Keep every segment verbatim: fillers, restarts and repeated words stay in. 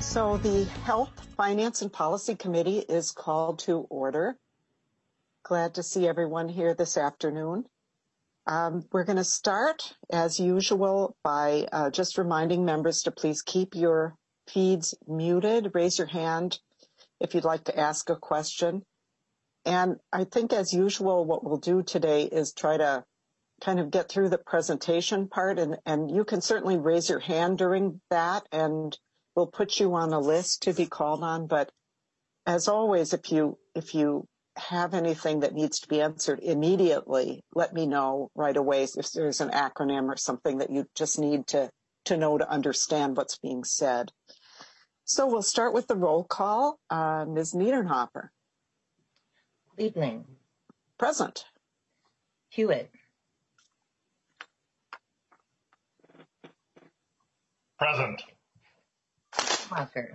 So the Health, Finance, and Policy Committee is called to order. Glad to see everyone here this afternoon. Um, we're going to start, as usual, by uh, just reminding members to please keep your feeds muted. Raise your hand if you'd like to ask a question. And I think, as usual, what we'll do today is try to kind of get through the presentation part, and, and you can certainly raise your hand during that, and we'll put you on a list to be called on. But as always, if you if you have anything that needs to be answered immediately, let me know right away if there's an acronym or something that you just need to, to know to understand what's being said. So we'll start with the roll call. Uh, Miz Niedernhofer. Liebling. Present. Hewitt. Present. Schumacher.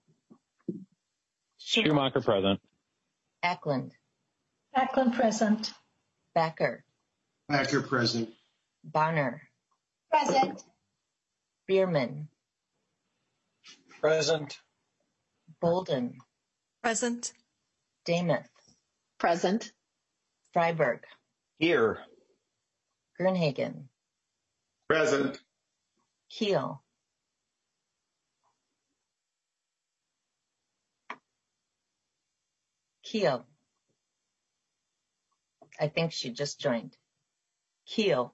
Schumacher present. Ackland. Ackland present. Backer. Backer present. Bonner. Present. Bierman. Present. Bolden. Present. Damath. Present. Freiberg. Here. Gernhagen. Present. Keel. Keel. I think she just joined. Keel.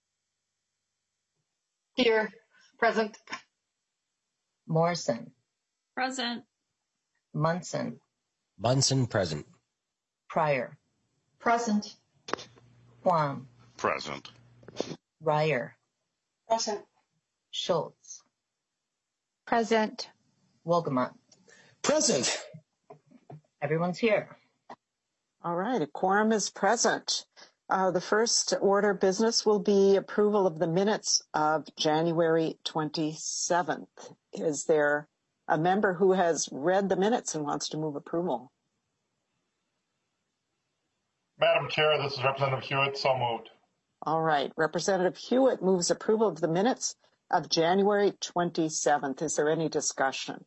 Here. Present. Morrison. Present. Munson. Munson present. Pryor. Present. Huang. Present. Ryer. Present. Schultz. Present. Wolgamott. Present. Everyone's here. All right, a quorum is present. Uh, the first order of business will be approval of the minutes of January twenty-seventh. Is there a member who has read the minutes and wants to move approval? Madam Chair, this is Representative Hewitt. So moved. All right, Representative Hewitt moves approval of the minutes of January twenty-seventh. Is there any discussion?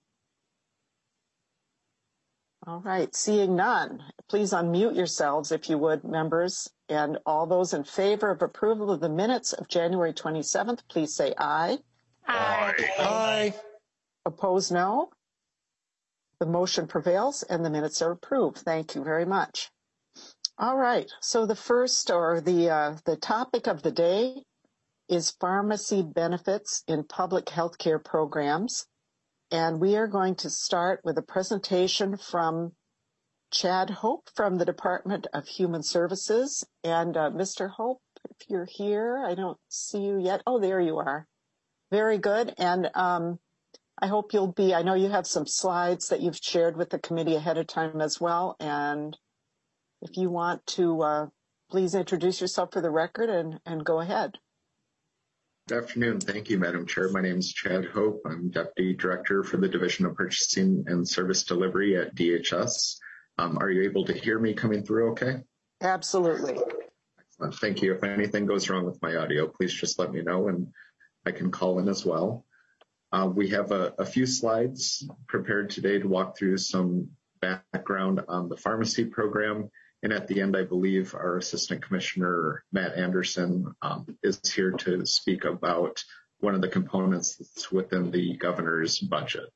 All right, seeing none, please unmute yourselves if you would, members. And all those in favor of approval of the minutes of January twenty-seventh, please say aye. Aye. Aye. Opposed, no. The motion prevails and the minutes are approved. Thank you very much. All right, so the first or the uh, the topic of the day is pharmacy benefits in public health care programs. And we are going to start with a presentation from Chad Hope from the Department of Human Services. And uh, Mister Hope, if you're here, I don't see you yet. Oh, there you are. Very good. And um, I hope you'll be, I know you have some slides that you've shared with the committee ahead of time as well. And if you want to, uh, please introduce yourself for the record and, and go ahead. Good afternoon. Thank you, Madam Chair. My name is Chad Hope. I'm Deputy Director for the Division of Purchasing and Service Delivery at D H S. Um, are you able to hear me coming through okay? Absolutely. Excellent. Thank you. If anything goes wrong with my audio, please just let me know and I can call in as well. Uh, we have a, a few slides prepared today to walk through some background on the pharmacy program. And at the end, I believe our Assistant Commissioner, Matt Anderson, um, is here to speak about one of the components that's within the governor's budget.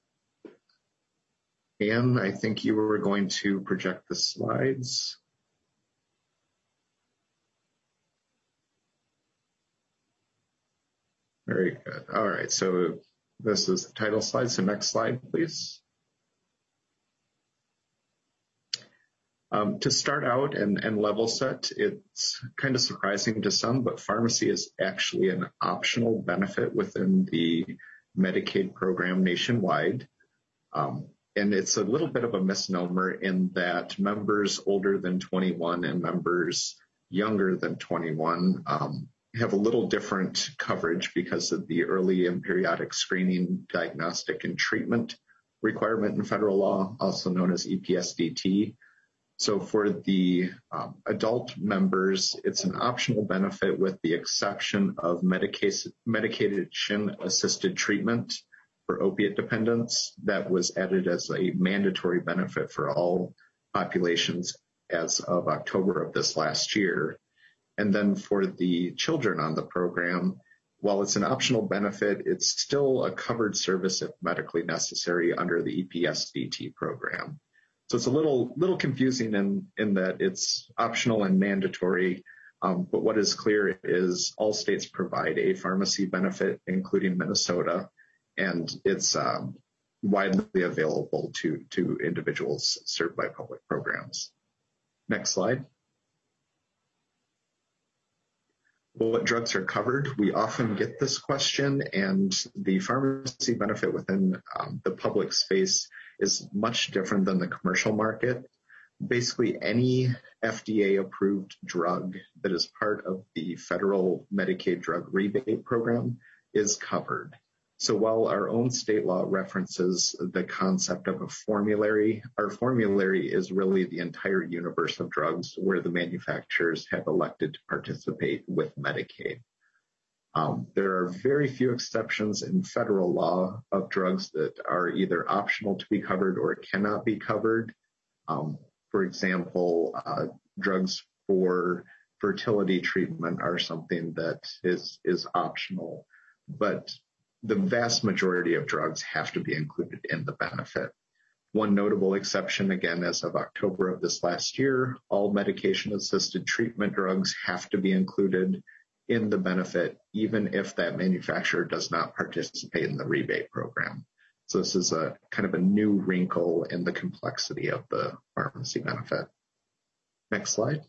Anne, I think you were going to project the slides. Very good. All right, so this is the title slide. So next slide, please. Um, to start out and, and level set, it's kind of surprising to some, but pharmacy is actually an optional benefit within the Medicaid program nationwide. Um, and it's a little bit of a misnomer in that members older than twenty-one and members younger than twenty-one um, have a little different coverage because of the early and periodic screening, diagnostic, and treatment requirement in federal law, also known as E P S D T. So for the um, adult members, it's an optional benefit with the exception of medication-assisted treatment for opiate dependence that was added as a mandatory benefit for all populations as of October of this last year. And then for the children on the program, while it's an optional benefit, it's still a covered service if medically necessary under the E P S D T program. So it's a little little confusing in, in that it's optional and mandatory, um, but what is clear is all states provide a pharmacy benefit, including Minnesota, and it's um, widely available to, to individuals served by public programs. Next slide. What drugs are covered? We often get this question, and the pharmacy benefit within um, the public space is much different than the commercial market. Basically, any F D A-approved drug that is part of the federal Medicaid drug rebate program is covered. So while our own state law references the concept of a formulary, our formulary is really the entire universe of drugs where the manufacturers have elected to participate with Medicaid. Um, there are very few exceptions in federal law of drugs that are either optional to be covered or cannot be covered. Um, for example, uh, drugs for fertility treatment are something that is, is optional, but the vast majority of drugs have to be included in the benefit. One notable exception, again, as of October of this last year, all medication-assisted treatment drugs have to be included in the benefit, even if that manufacturer does not participate in the rebate program. So this is a kind of a new wrinkle in the complexity of the pharmacy benefit. Next slide.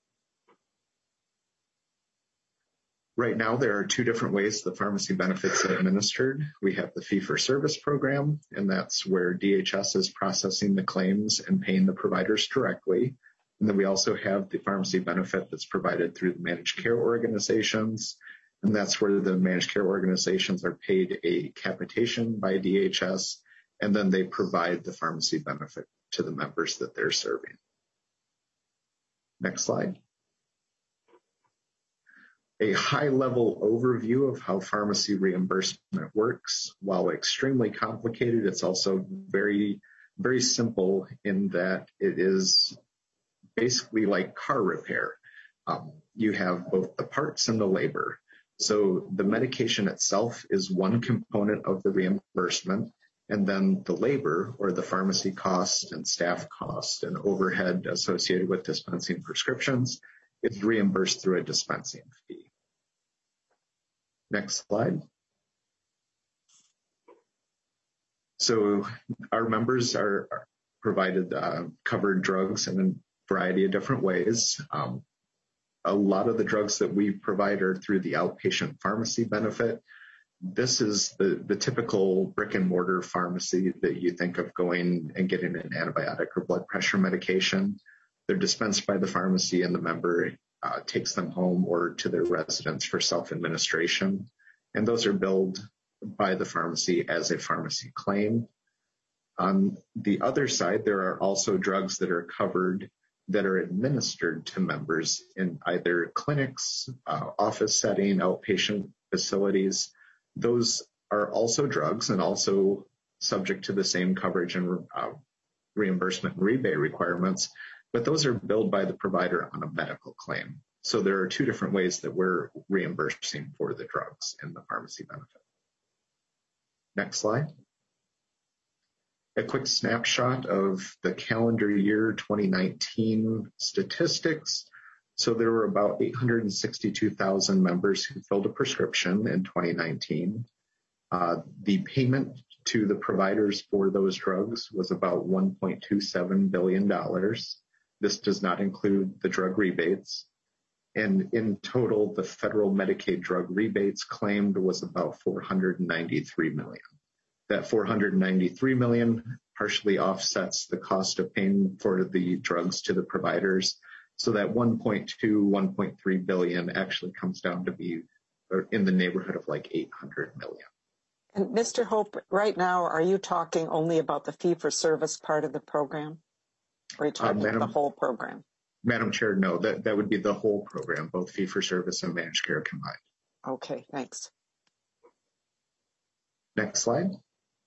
Right now, there are two different ways the pharmacy benefits are administered. We have the fee-for-service program, and that's where D H S is processing the claims and paying the providers directly. And then we also have the pharmacy benefit that's provided through the managed care organizations, and that's where the managed care organizations are paid a capitation by D H S, and then they provide the pharmacy benefit to the members that they're serving. Next slide. A high-level overview of how pharmacy reimbursement works. While extremely complicated, it's also very, very simple in that it is basically like car repair. Um, you have both the parts and the labor. So the medication itself is one component of the reimbursement, and then the labor, or the pharmacy cost and staff cost and overhead associated with dispensing prescriptions, is reimbursed through a dispensing fee. Next slide. So our members are, are provided uh, covered drugs in a variety of different ways. Um, a lot of the drugs that we provide are through the outpatient pharmacy benefit. This is the, the typical brick and mortar pharmacy that you think of going and getting an antibiotic or blood pressure medication. They're dispensed by the pharmacy, and the member uh, takes them home or to their residence for self-administration. And those are billed by the pharmacy as a pharmacy claim. On the other side, there are also drugs that are covered that are administered to members in either clinics, uh, office setting, outpatient facilities. Those are also drugs and also subject to the same coverage and uh, reimbursement and rebate requirements, but those are billed by the provider on a medical claim. So there are two different ways that we're reimbursing for the drugs in the pharmacy benefit. Next slide. A quick snapshot of the calendar year twenty nineteen statistics. So there were about eight hundred sixty-two thousand members who filled a prescription in twenty nineteen. Uh, the payment to the providers for those drugs was about one point two seven billion dollars. This does not include the drug rebates. And in total, the federal Medicaid drug rebates claimed was about four hundred ninety-three million dollars. That four hundred ninety-three million dollars partially offsets the cost of paying for the drugs to the providers. So that one point two, one point three billion dollars actually comes down to be in the neighborhood of like eight hundred million dollars. And Mister Hope, right now, are you talking only about the fee-for-service part of the program? Or are you talking uh, Madam, about the whole program? Madam Chair, no, that, that would be the whole program, both fee-for-service and managed care combined. Okay, thanks. Next slide.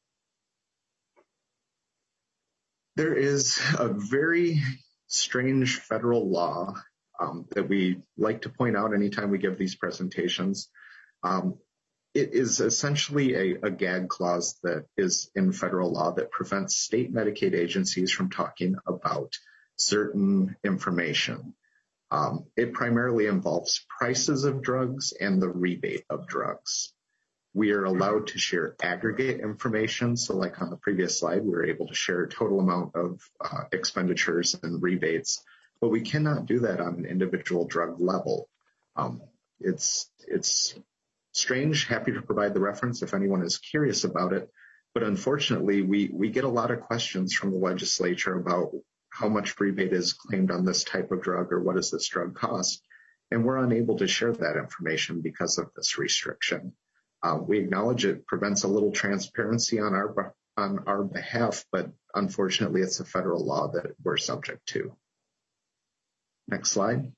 There is a very strange federal law um, that we like to point out anytime we give these presentations. Um, it is essentially a, a gag clause that is in federal law that prevents state Medicaid agencies from talking about certain information. Um, it primarily involves prices of drugs and the rebate of drugs. We are allowed to share aggregate information. So like on the previous slide, we were able to share a total amount of uh, expenditures and rebates, but we cannot do that on an individual drug level. Um, it's, it's strange. Happy to provide the reference if anyone is curious about it. But unfortunately, we, we get a lot of questions from the legislature about how much rebate is claimed on this type of drug or what does this drug cost. And we're unable to share that information because of this restriction. Uh, we acknowledge it prevents a little transparency on our on our behalf, but unfortunately, it's a federal law that we're subject to. Next slide.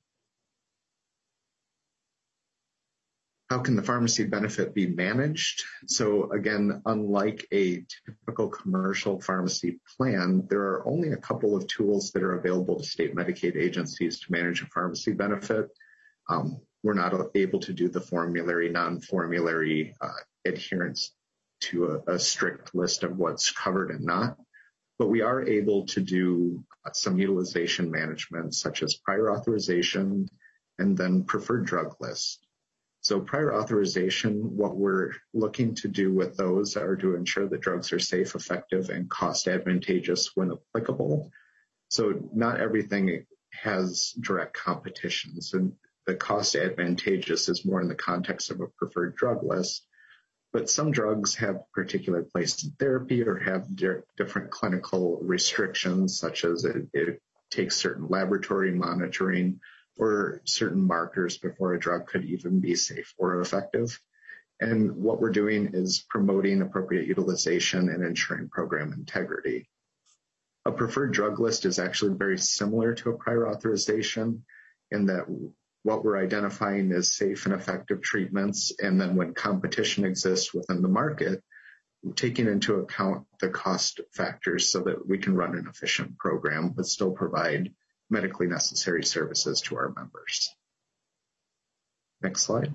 How can the pharmacy benefit be managed? So again, unlike a typical commercial pharmacy plan, there are only a couple of tools that are available to state Medicaid agencies to manage a pharmacy benefit. Um, We're not able to do the formulary, non-formulary uh, adherence to a, a strict list of what's covered and not, but we are able to do uh, some utilization management, such as prior authorization and then preferred drug list. So prior authorization, what we're looking to do with those are to ensure that drugs are safe, effective, and cost advantageous when applicable. So not everything has direct competitions, and the cost advantageous is more in the context of a preferred drug list, but some drugs have particular place in therapy or have di- different clinical restrictions, such as it, it takes certain laboratory monitoring or certain markers before a drug could even be safe or effective. And what we're doing is promoting appropriate utilization and ensuring program integrity. A preferred drug list is actually very similar to a prior authorization in that what we're identifying is safe and effective treatments, and then when competition exists within the market, taking into account the cost factors so that we can run an efficient program but still provide medically necessary services to our members. Next slide.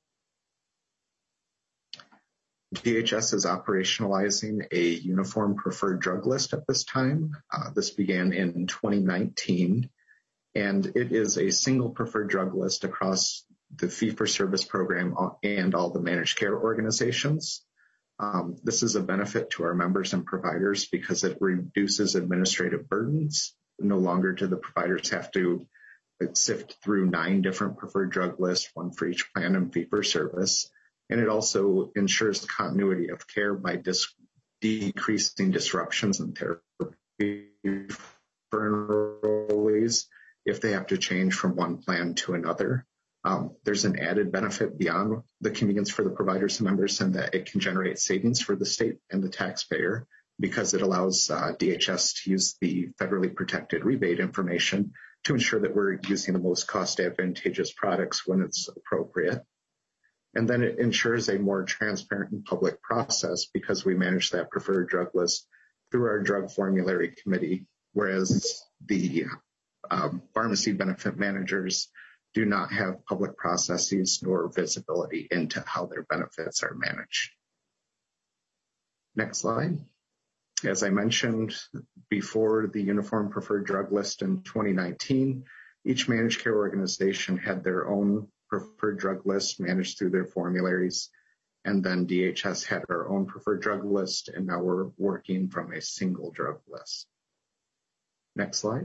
D H S is operationalizing a uniform preferred drug list at this time. Uh, this began in twenty nineteen. And it is a single preferred drug list across the fee-for-service program and all the managed care organizations. Um, this is a benefit to our members and providers because it reduces administrative burdens. No longer do the providers have to sift through nine different preferred drug lists, one for each plan and fee-for-service. And it also ensures continuity of care by dis- decreasing disruptions in therapy for enrollees if they have to change from one plan to another. Um, there's an added benefit beyond the convenience for the providers and members in that it can generate savings for the state and the taxpayer because it allows uh, D H S to use the federally protected rebate information to ensure that we're using the most cost advantageous products when it's appropriate. And then it ensures a more transparent and public process because we manage that preferred drug list through our drug formulary committee, whereas the Um, pharmacy benefit managers do not have public processes nor visibility into how their benefits are managed. Next slide. As I mentioned before, the Uniform Preferred Drug List in twenty nineteen, each managed care organization had their own preferred drug list managed through their formularies, and then D H S had our own preferred drug list, and now we're working from a single drug list. Next slide.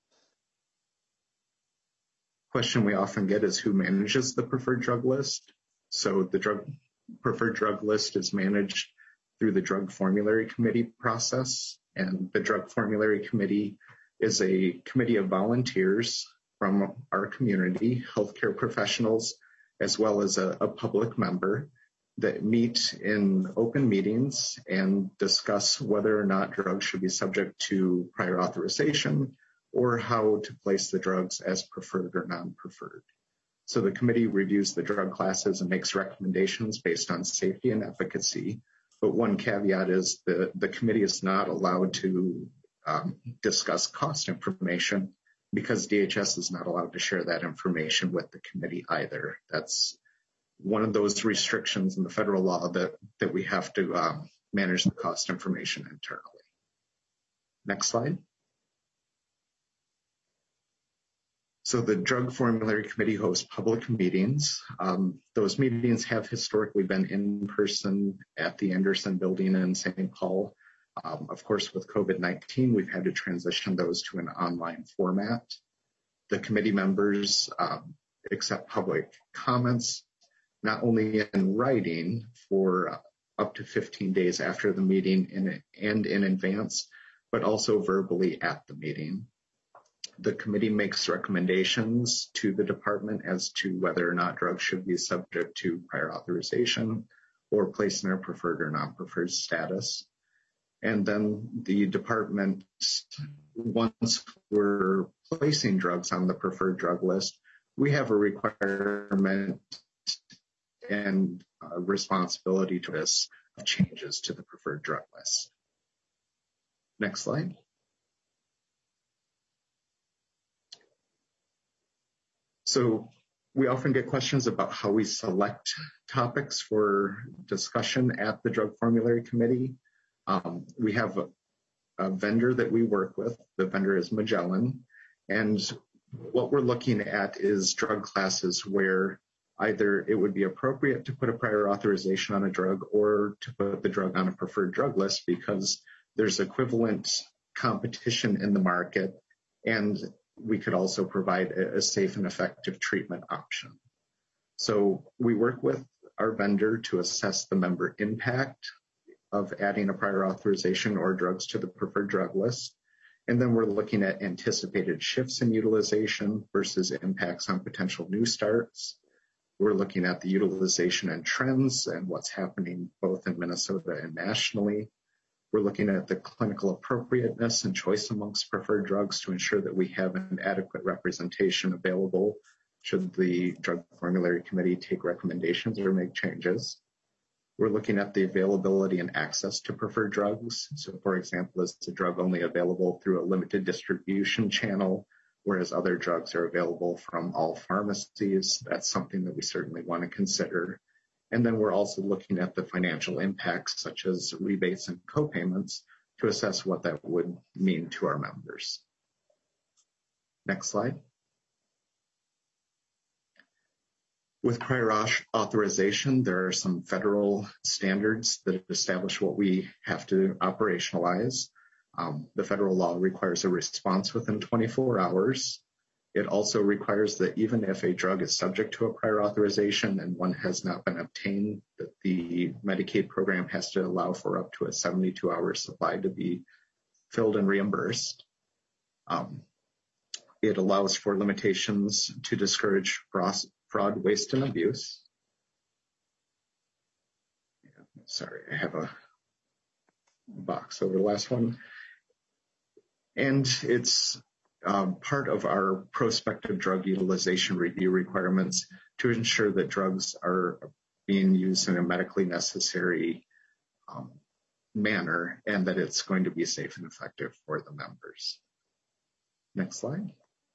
Question we often get is who manages the preferred drug list? So the drug preferred drug list is managed through the Drug Formulary Committee process, and the Drug Formulary Committee is a committee of volunteers from our community, healthcare professionals, as well as a, a public member that meet in open meetings and discuss whether or not drugs should be subject to prior authorization or how to place the drugs as preferred or non-preferred. So the committee reviews the drug classes and makes recommendations based on safety and efficacy. But one caveat is that the committee is not allowed to um, discuss cost information because D H S is not allowed to share that information with the committee either. That's one of those restrictions in the federal law that, that we have to um, manage the cost information internally. Next slide. So the Drug Formulary Committee hosts public meetings. Um, those meetings have historically been in person at the Anderson Building in Saint Paul. Um, of course, with COVID nineteen, we've had to transition those to an online format. The committee members um, accept public comments, not only in writing for uh, up to fifteen days after the meeting in, and in advance, but also verbally at the meeting. The committee makes recommendations to the department as to whether or not drugs should be subject to prior authorization or placed in a preferred or non-preferred status. And then the department, once we're placing drugs on the preferred drug list, we have a requirement and a responsibility to us of changes to the preferred drug list. Next slide. So we often get questions about how we select topics for discussion at the Drug Formulary Committee. Um, we have a, a vendor that we work with. The vendor is Magellan. And what we're looking at is drug classes where either it would be appropriate to put a prior authorization on a drug or to put the drug on a preferred drug list because there's equivalent competition in the market, and we could also provide a, a safe and effective treatment option. So we work with our vendor to assess the member impact of adding a prior authorization or drugs to the preferred drug list. And then we're looking at anticipated shifts in utilization versus impacts on potential new starts. We're looking at the utilization and trends and what's happening both in Minnesota and nationally. We're looking at the clinical appropriateness and choice amongst preferred drugs to ensure that we have an adequate representation available should the Drug Formulary Committee take recommendations or make changes. We're looking at the availability and access to preferred drugs. So, for example, is the drug only available through a limited distribution channel, whereas other drugs are available from all pharmacies? That's something that we certainly want to consider. And then we're also looking at the financial impacts, such as rebates and copayments, to assess what that would mean to our members. Next slide. With prior authorization, there are some federal standards that establish what we have to operationalize. Um, the federal law requires a response within twenty-four hours. It also requires that even if a drug is subject to a prior authorization and one has not been obtained, that the Medicaid program has to allow for up to a seventy-two hour supply to be filled and reimbursed. Um, it allows for limitations to discourage fraud, waste, and abuse. Yeah, sorry, I have a box over the last one. And it's Um, part of our prospective drug utilization review requirements to ensure that drugs are being used in a medically necessary um, manner and that it's going to be safe and effective for the members. Next slide.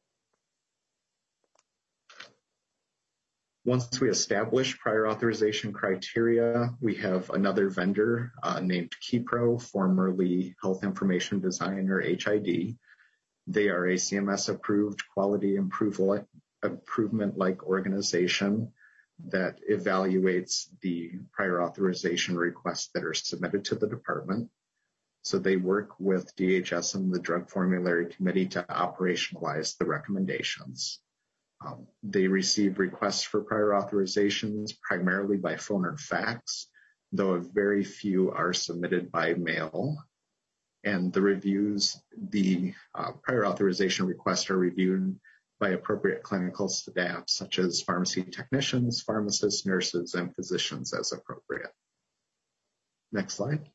Once we establish prior authorization criteria, we have another vendor uh, named Kepro, formerly Health Information Design, or H I D. They are a C M S-approved quality improvement-like organization that evaluates the prior authorization requests that are submitted to the department. So they work with D H S and the Drug Formulary Committee to operationalize the recommendations. Um, they receive requests for prior authorizations primarily by phone or fax, though a very few are submitted by mail. And the reviews, the uh, prior authorization requests are reviewed by appropriate clinical staff, such as pharmacy technicians, pharmacists, nurses, and physicians as appropriate. Next slide.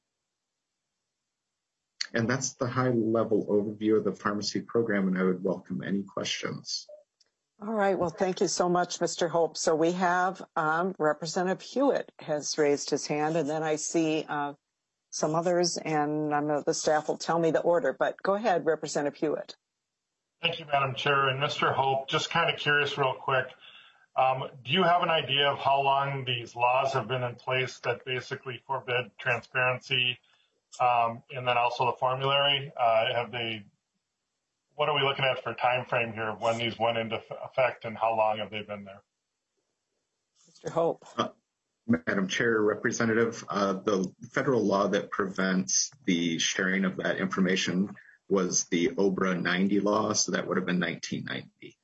And that's the high-level overview of the pharmacy program, and I would welcome any questions. All right. Well, thank you so much, Mister Hope. So we have um, Representative Hewitt has raised his hand, and then I see uh, some others, and I know the staff will tell me the order, but go ahead, Representative Hewitt. Thank you, Madam Chair. And Mister Hope, just kind of curious real quick, um, do you have an idea of how long these laws have been in place that basically forbid transparency, um, and then also the formulary? Uh, have they, what are we looking at for time frame here of when these went into effect, and how long have they been there? Mister Hope. Uh, Madam Chair, Representative, uh, the federal law that prevents the sharing of that information was the O B R A ninety law, so that would have been nineteen ninety.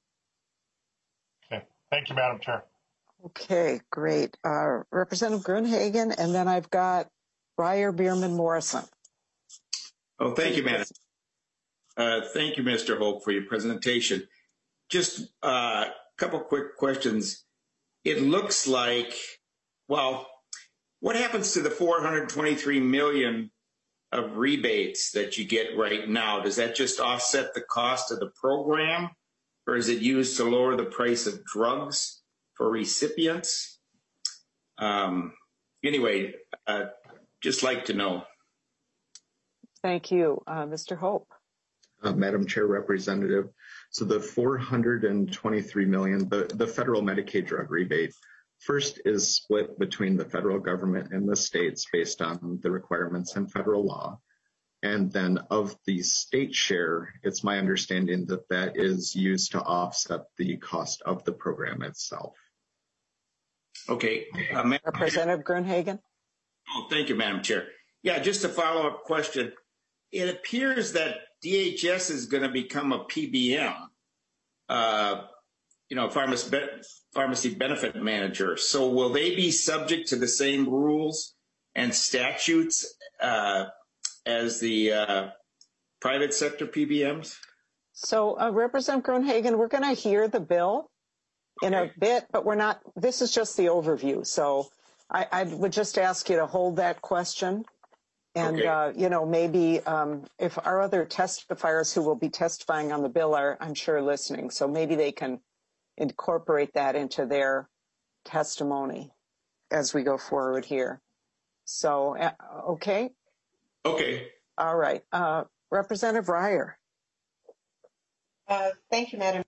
Okay, thank you, Madam Chair. Okay, great. Uh, Representative Gruenhagen, and then I've got Breyer, Bierman, Morrison. Oh, thank you, Madam. Uh, thank you, Mister Hope, for your presentation. Just a uh, couple quick questions. It looks like, well, what happens to the four hundred twenty-three million of rebates that you get right now? Does that just offset the cost of the program, or is it used to lower the price of drugs for recipients? Um, anyway, uh, just like to know. Thank you. Uh, Mister Hope. Uh, Madam Chair, Representative, so the four hundred twenty-three million dollars, the, the federal Medicaid drug rebate, first is split between the federal government and the states based on the requirements in federal law. And then of the state share, it's my understanding that that is used to offset the cost of the program itself. Okay. Uh, Representative Gruenhagen. Oh, thank you, Madam Chair. Yeah, just a follow-up question. It appears that D H S is going to become a P B M, uh, you know, pharmacy, be pharmacy benefit manager. So will they be subject to the same rules and statutes uh, as the uh, private sector P B Ms? So, uh, Representative Gruenhagen, we're going to hear the bill in okay. a bit, but we're not, this is just the overview. So I, I would just ask you to hold that question. And, okay. uh, you know, maybe um, if our other testifiers who will be testifying on the bill are, I'm sure, listening, so maybe they can incorporate that into their testimony as we go forward here. So, uh, okay? Okay. All right. Uh, Representative Breyer. Uh, thank you, Madam.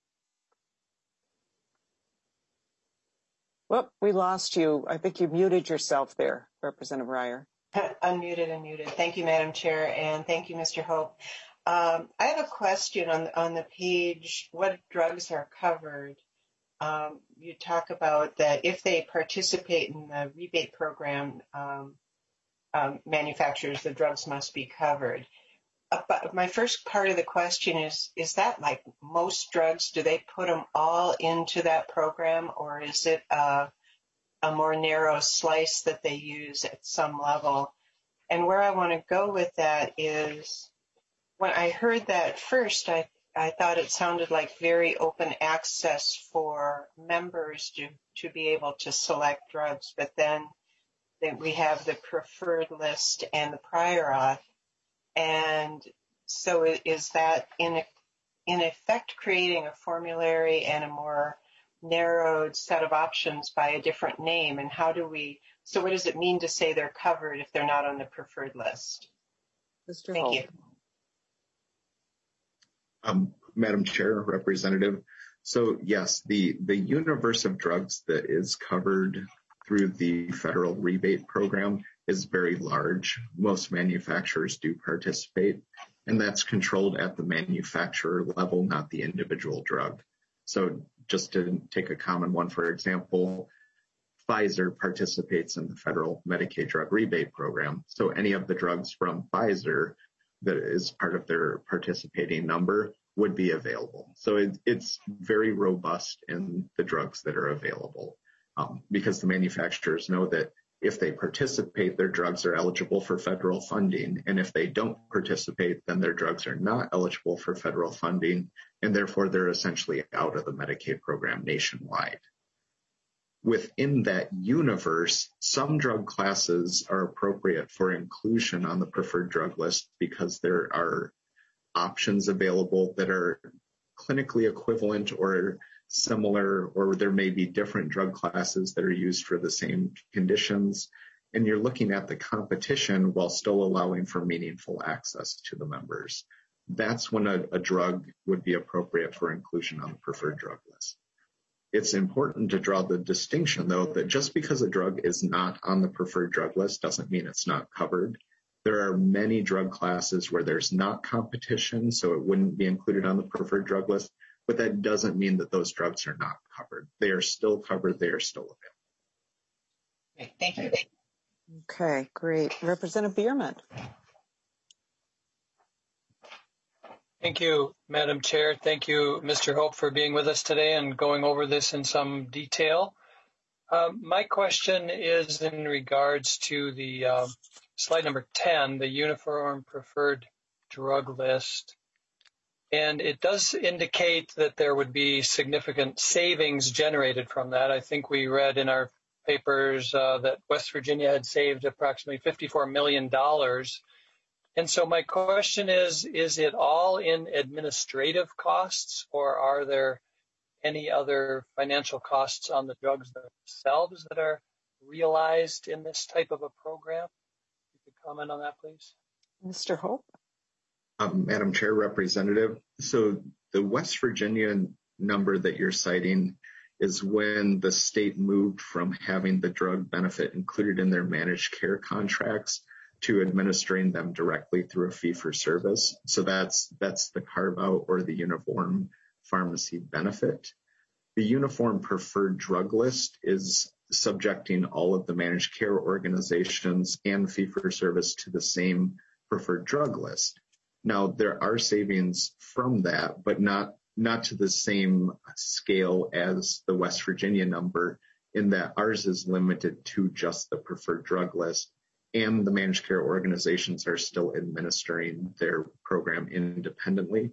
Whoop, we lost you. I think you muted yourself there, Representative Breyer. Unmuted, unmuted. Thank you, Madam Chair, and thank you, Mister Hope. Um, I have a question on, on the page, what drugs are covered? Um, you talk about that if they participate in the rebate program, um, um, manufacturers, the drugs must be covered. Uh, but my first part of the question is, is that like most drugs, do they put them all into that program, or is it uh, a more narrow slice that they use at some level? And where I want to go with that is, when I heard that first, I, I thought it sounded like very open access for members to, to be able to select drugs, but then, then we have the preferred list and the prior auth. And so is that in, in effect creating a formulary and a more narrowed set of options by a different name? And how do we, so what does it mean to say they're covered if they're not on the preferred list? Mister Thank Hope. you. Um, Madam Chair, Representative, so yes, the, the universe of drugs that is covered through the federal rebate program is very large. Most manufacturers do participate, and that's controlled at the manufacturer level, not the individual drug. So just to take a common one, for example, Pfizer participates in the federal Medicaid drug rebate program. So any of the drugs from Pfizer that is part of their participating number would be available. So it, it's very robust in the drugs that are available um, because the manufacturers know that if they participate, their drugs are eligible for federal funding. And if they don't participate, then their drugs are not eligible for federal funding, and therefore they're essentially out of the Medicaid program nationwide. Within that universe, some drug classes are appropriate for inclusion on the preferred drug list because there are options available that are clinically equivalent or similar, or there may be different drug classes that are used for the same conditions. and you're looking at the competition while still allowing for meaningful access to the members. That's when a, a drug would be appropriate for inclusion on the preferred drug list. It's important to draw the distinction, though, that just because a drug is not on the preferred drug list doesn't mean it's not covered. There are many drug classes where there's not competition, so it wouldn't be included on the preferred drug list, but that doesn't mean that those drugs are not covered. They are still covered. They are still available. Great. Thank you. Okay, great. Representative Bierman. Thank you, Madam Chair. Thank you, Mister Hope, for being with us today and going over this in some detail. Um, my question is in regards to the uh, slide number ten, the Uniform Preferred Drug List. And it does indicate that there would be significant savings generated from that. I think we read in our papers uh, that West Virginia had saved approximately fifty-four million dollars. And so my question is, is it all in administrative costs, or are there any other financial costs on the drugs themselves that are realized in this type of a program? You could comment on that, please. Mister Hope. Um, Madam Chair, Representative, so the West Virginia number that you're citing is when the state moved from having the drug benefit included in their managed care contracts to administering them directly through a fee-for-service. So that's that's the carve-out or the uniform pharmacy benefit. The Uniform Preferred Drug List is subjecting all of the managed care organizations and fee-for-service to the same preferred drug list. Now, there are savings from that, but not not to the same scale as the West Virginia number, in that ours is limited to just the preferred drug list, and the managed care organizations are still administering their program independently.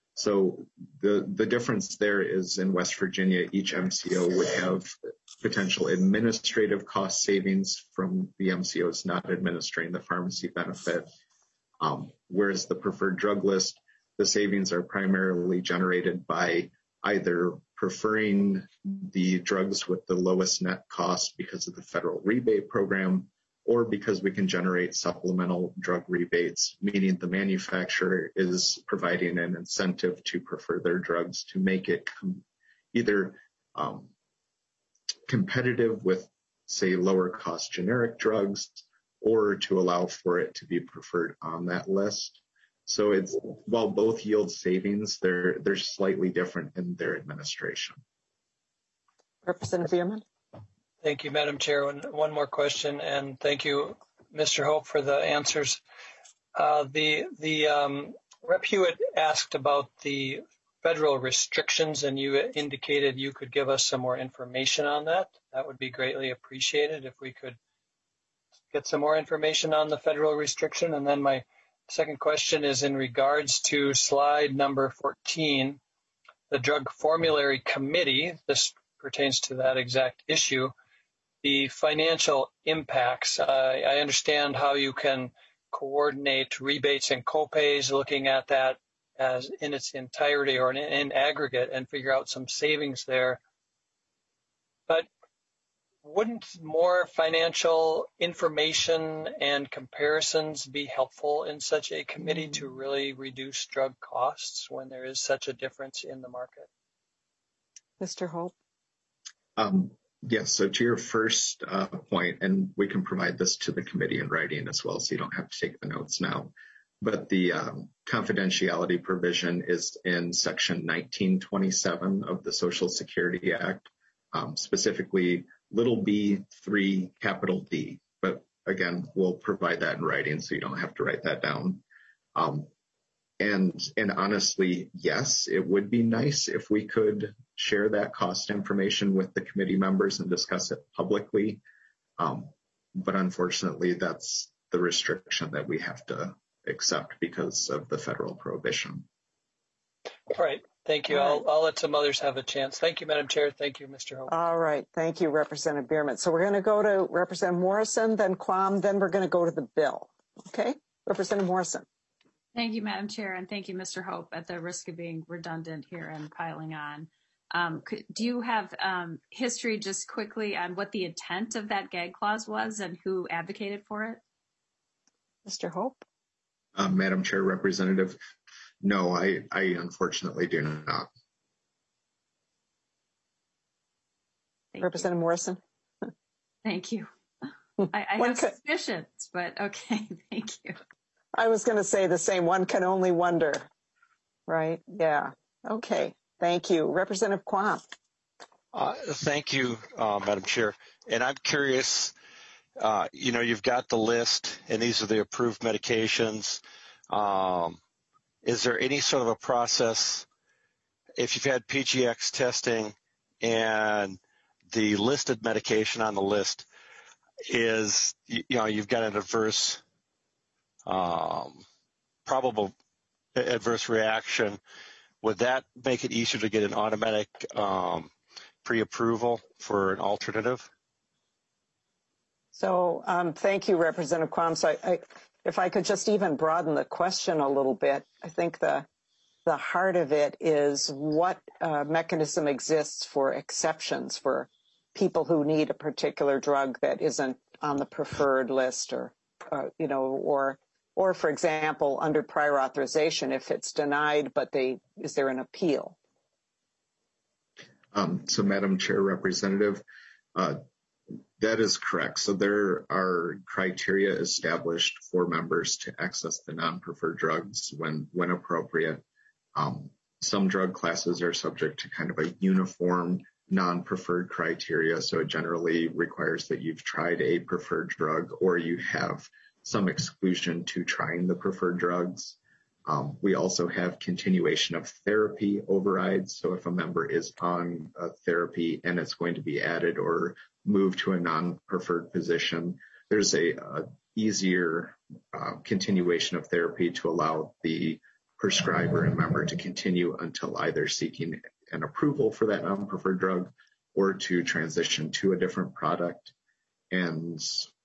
So the, the difference there is in West Virginia, each M C O would have potential administrative cost savings from the M C Os not administering the pharmacy benefit, um, whereas the preferred drug list, the savings are primarily generated by either preferring the drugs with the lowest net cost because of the federal rebate program, or because we can generate supplemental drug rebates, meaning the manufacturer is providing an incentive to prefer their drugs to make it com- either um, competitive with, say, lower cost generic drugs, or to allow for it to be preferred on that list. So it's, while both yield savings, they're they're slightly different in their administration. Representative Bierman. Thank you, Madam Chair. One, one more question, and thank you, Mister Hope, for the answers. Uh, the the um, Rep Hewitt asked about the federal restrictions, and you indicated you could give us some more information on that. That would be greatly appreciated if we could get some more information on the federal restriction. And then my second question is in regards to slide number fourteen, the Drug Formulary Committee. This pertains to that exact issue. The financial impacts. Uh, I understand how you can coordinate rebates and copays, looking at that as in its entirety or in, in aggregate, and figure out some savings there. But wouldn't more financial information and comparisons be helpful in such a committee to really reduce drug costs when there is such a difference in the market? Mister Hope. Um, yes, so to your first uh, point, and we can provide this to the committee in writing as well, so you don't have to take the notes now, but the um, confidentiality provision is in section nineteen twenty-seven of the Social Security Act, um, specifically little b three capital D. But again, we'll provide that in writing, so you don't have to write that down. Um, And, and honestly, yes, it would be nice if we could share that cost information with the committee members and discuss it publicly. Um, but unfortunately, that's the restriction that we have to accept because of the federal prohibition. All right. Thank you. I'll, I'll let some others have a chance. Thank you, Madam Chair. Thank you, Mister Hope. All right. Thank you, Representative Bierman. So we're going to go to Representative Morrison, then Quam, then we're going to go to the bill. Okay? Representative Morrison. Thank you, Madam Chair, and thank you, Mister Hope. At the risk of being redundant here and piling on, Um, could, do you have um, history just quickly on what the intent of that gag clause was and who advocated for it? Mister Hope? Uh, Madam Chair, Representative, no, I, I unfortunately do not. Thank Representative you. Morrison? Thank you. I, I have could, suspicions, but okay, thank you. I was going to say the same. One can only wonder, right? Yeah. Okay. Thank you. Representative Quam. Uh, thank you, uh, Madam Chair. And I'm curious, uh, you know, you've got the list, and these are the approved medications. Um, is there any sort of a process, if you've had P G X testing and the listed medication on the list is, you know, you've got an adverse, um, probable adverse reaction, would that make it easier to get an automatic um, pre-approval for an alternative? So um, thank you, Representative Quam. So I, I, if I could just even broaden the question a little bit, I think the the heart of it is what uh, mechanism exists for exceptions for people who need a particular drug that isn't on the preferred list, or, uh, you know, or, or for example, under prior authorization, if it's denied, but they, is there an appeal? Um, so, Madam Chair, Representative, uh, that is correct. So there are criteria established for members to access the non-preferred drugs when, when appropriate. Um, some drug classes are subject to kind of a uniform non-preferred criteria, so it generally requires that you've tried a preferred drug or you have some exclusion to trying the preferred drugs. Um, we also have continuation of therapy overrides, so if a member is on a therapy and it's going to be added or moved to a non-preferred position, there's a, a easier uh, continuation of therapy to allow the prescriber and member to continue until either seeking an approval for that non-preferred drug or to transition to a different product. And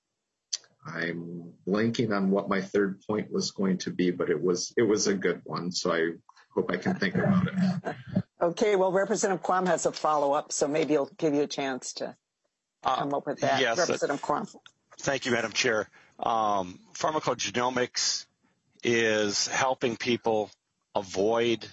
I'm blanking on what my third point was going to be, but it was it was a good one, so I hope I can think about it. Okay, well, Representative Quam has a follow-up, so maybe he'll give you a chance to come uh, up with that. Yes, Representative Quam. Thank you, Madam Chair. Um, pharmacogenomics is helping people avoid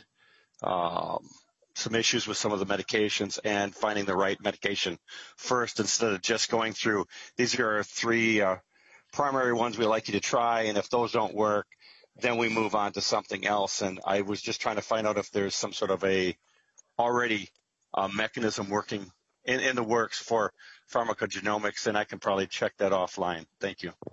um, some issues with some of the medications and finding the right medication first instead of just going through, these are our three uh, primary ones we like you to try, and if those don't work, then we move on to something else. And I was just trying to find out if there's some sort of a already uh, mechanism working in, in the works for pharmacogenomics, and I can probably check that offline. Thank you.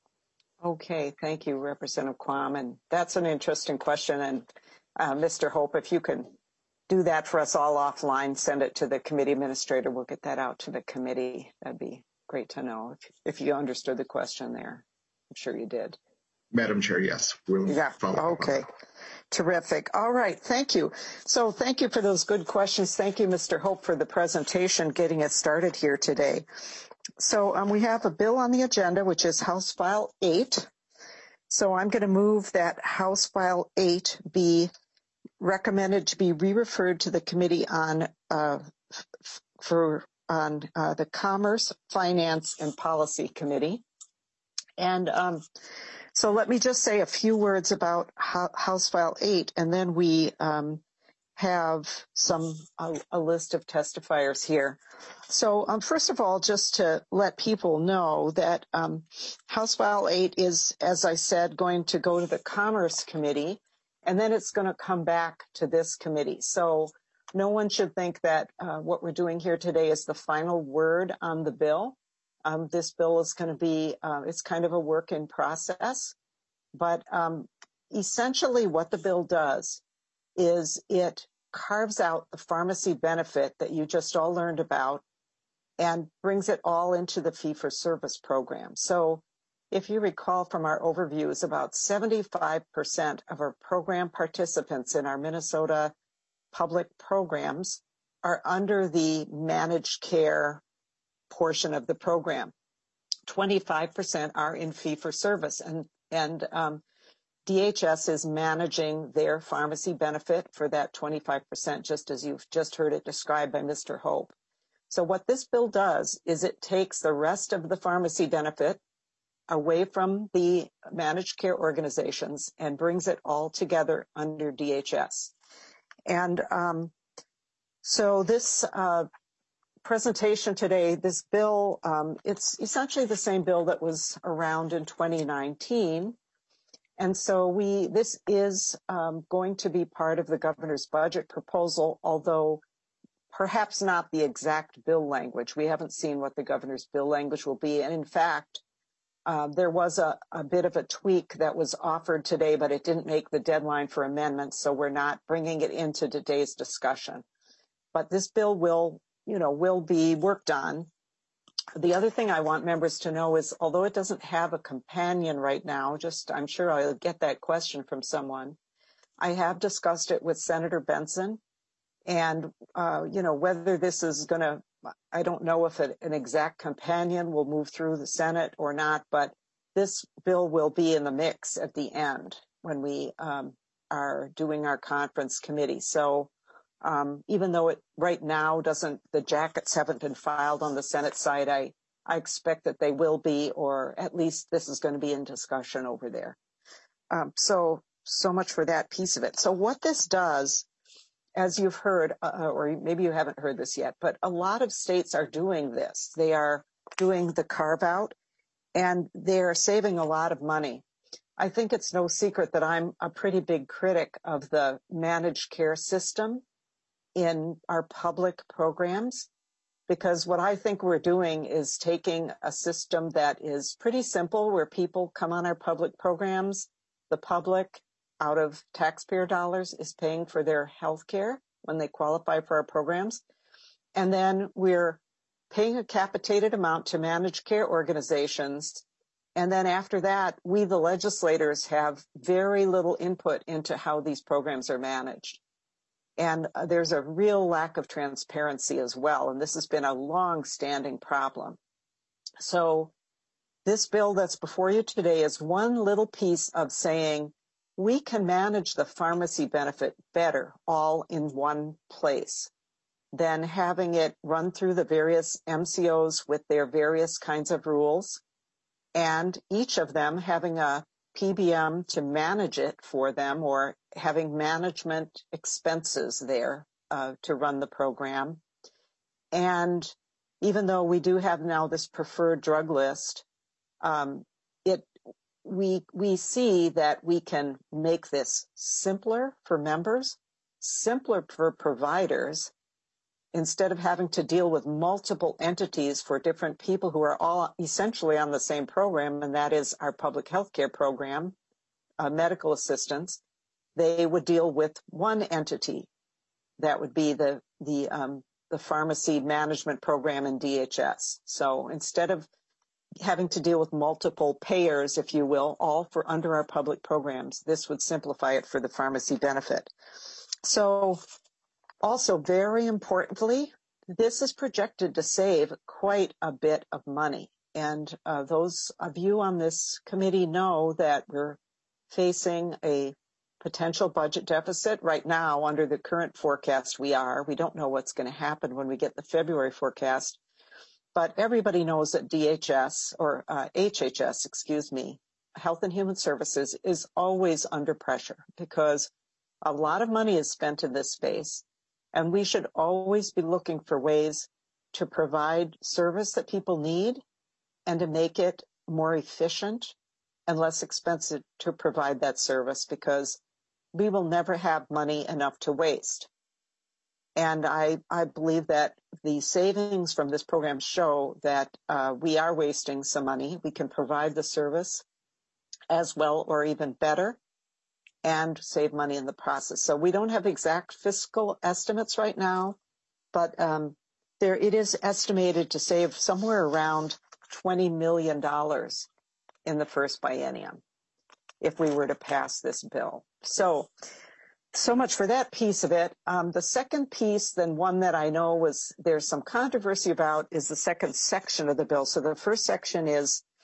Okay, thank you, Representative Quam. And that's an interesting question. And uh, Mister Hope, if you can do that for us all offline, send it to the committee administrator. We'll get that out to the committee. That'd be great to know if, if you understood the question there. I'm sure you did. Madam Chair, yes. We'll yeah. follow okay. up. Terrific. All right. Thank you. So thank you for those good questions. Thank you, Mister Hope, for the presentation, getting us started here today. So um, we have a bill on the agenda, which is House File eight. So I'm going to move that House File eight be recommended to be re-referred to the Committee on uh, f- for on uh, the Commerce, Finance, and Policy Committee. And um, so let me just say a few words about House File eight, and then we um, have some a, a list of testifiers here. So um, first of all, just to let people know that um, House File eight is, as I said, going to go to the Commerce Committee, and then it's going to come back to this committee. So no one should think that uh, what we're doing here today is the final word on the bill. Um, this bill is going to be, uh, it's kind of a work in process, but um, essentially what the bill does is it carves out the pharmacy benefit that you just all learned about and brings it all into the fee-for-service program. So if you recall from our overviews, about seventy-five percent of our program participants in our Minnesota public programs are under the managed care portion of the program. twenty-five percent are in fee-for-service. And, and um, D H S is managing their pharmacy benefit for that twenty-five percent, just as you've just heard it described by Mister Hope. So what this bill does is it takes the rest of the pharmacy benefit away from the managed care organizations and brings it all together under D H S. And um, so this uh, presentation today, this bill, um, it's essentially the same bill that was around in twenty nineteen. And so we, this is um, going to be part of the governor's budget proposal, although perhaps not the exact bill language. We haven't seen what the governor's bill language will be. And in fact, uh, there was a, a bit of a tweak that was offered today, but it didn't make the deadline for amendments. So we're not bringing it into today's discussion. But this bill will, you know, will be worked on. The other thing I want members to know is, although it doesn't have a companion right now, just I'm sure I'll get that question from someone, I have discussed it with Senator Benson. And, uh, you know, whether this is going to, I don't know if it, an exact companion will move through the Senate or not, but this bill will be in the mix at the end when we um, are doing our conference committee. So um, even though it right now doesn't, the jackets haven't been filed on the Senate side, I, I expect that they will be, or at least this is going to be in discussion over there. Um, so, so much for that piece of it. So what this does, as you've heard, uh, or maybe you haven't heard this yet, but a lot of states are doing this. They are doing the carve out and they're saving a lot of money. I think it's no secret that I'm a pretty big critic of the managed care system in our public programs, because what I think we're doing is taking a system that is pretty simple, where people come on our public programs, the public out of taxpayer dollars is paying for their health care when they qualify for our programs. And then we're paying a capitated amount to managed care organizations. And then after that, we, the legislators, have very little input into how these programs are managed. And uh, there's a real lack of transparency as well. And this has been a long-standing problem. So this bill that's before you today is one little piece of saying, we can manage the pharmacy benefit better all in one place than having it run through the various M C Os with their various kinds of rules, and each of them having a P B M to manage it for them, or having management expenses there uh, to run the program. And even though we do have now this preferred drug list, um, it we we see that we can make this simpler for members, simpler for providers, instead of having to deal with multiple entities for different people who are all essentially on the same program, and that is our public health care program, uh, medical assistance. They would deal with one entity. That would be the the um, the pharmacy management program in D H S. So instead of having to deal with multiple payers, if you will, all for under our public programs, this would simplify it for the pharmacy benefit. So also, very importantly, this is projected to save quite a bit of money. And uh, those of you on this committee know that we're facing a potential budget deficit right now under the current forecast we are. We don't know what's going to happen when we get the February forecast. But everybody knows that D H S, or uh, H H S, excuse me, Health and Human Services, is always under pressure because a lot of money is spent in this space. And we should always be looking for ways to provide service that people need and to make it more efficient and less expensive to provide that service, because we will never have money enough to waste. And I, I believe that the savings from this program show that uh, we are wasting some money. We can provide the service as well or even better and save money in the process. So we don't have exact fiscal estimates right now, but um, there it is estimated to save somewhere around twenty million dollars in the first biennium if we were to pass this bill. So, so much for that piece of it. Um, the second piece, then one that I know was there's some controversy about, is the second section of the bill. So the first section is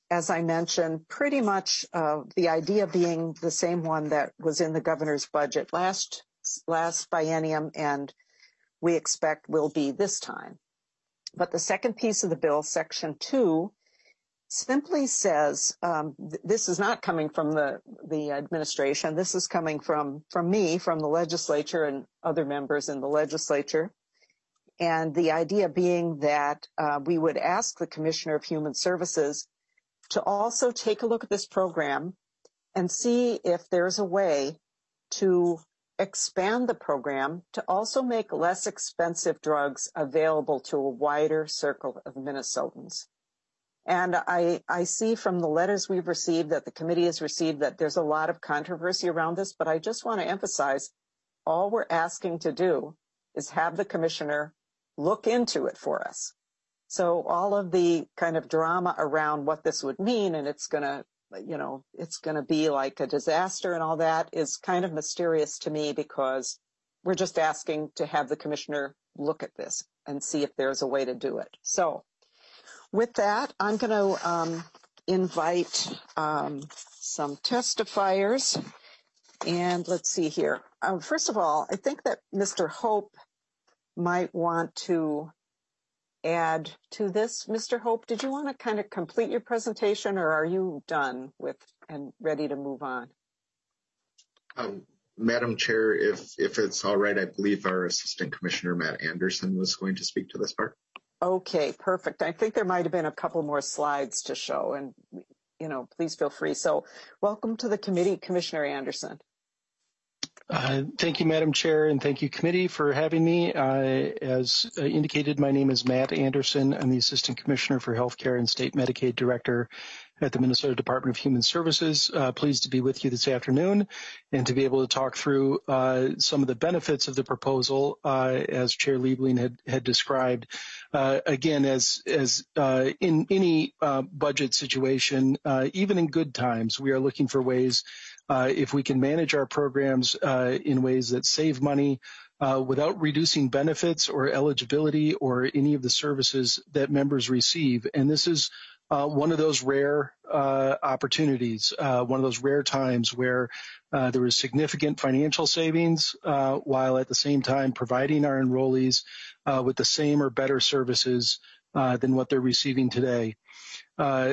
as I mentioned, pretty much uh, the idea being the same one that was in the governor's budget last last biennium, and we expect will be this time. But the second piece of the bill, Section two, simply says, um, th- this is not coming from the, the administration. This is coming from, from me, from the legislature and other members in the legislature. And the idea being that uh, we would ask the Commissioner of Human Services to also take a look at this program and see if there's a way to expand the program to also make less expensive drugs available to a wider circle of Minnesotans. And I, I see from the letters we've received that the committee has received that there's a lot of controversy around this, but I just want to emphasize all we're asking to do is have the commissioner look into it for us. So all of the kind of drama around what this would mean, and it's going to, you know, it's going to be like a disaster and all that is kind of mysterious to me, because we're just asking to have the commissioner look at this and see if there's a way to do it. So with that, I'm going to um, invite um, some testifiers. And let's see here. Um, first of all, I think that Mister Hope might want to add to this. Mister Hope, did you want to kind of complete your presentation, or are you done with and ready to move on? Um, Madam Chair, if if it's all right, I believe our Assistant Commissioner Matt Anderson was going to speak to this part. Okay, perfect. I think there might have been a couple more slides to show, and you know, please feel free. So, welcome to the committee, Commissioner Anderson. Uh, thank you, Madam Chair, and thank you, committee, for having me. Uh, as uh, indicated, my name is Matt Anderson. I'm the Assistant Commissioner for Healthcare and State Medicaid Director at the Minnesota Department of Human Services. Uh, pleased to be with you this afternoon and to be able to talk through uh, some of the benefits of the proposal, uh, as Chair Liebling had, had described. Uh, again, as, as uh, in any uh, budget situation, uh, even in good times, we are looking for ways Uh, if we can manage our programs uh, in ways that save money uh, without reducing benefits or eligibility or any of the services that members receive. And this is uh, one of those rare uh, opportunities, uh, one of those rare times where uh, there is significant financial savings uh, while at the same time providing our enrollees uh, with the same or better services uh, than what they're receiving today. Uh,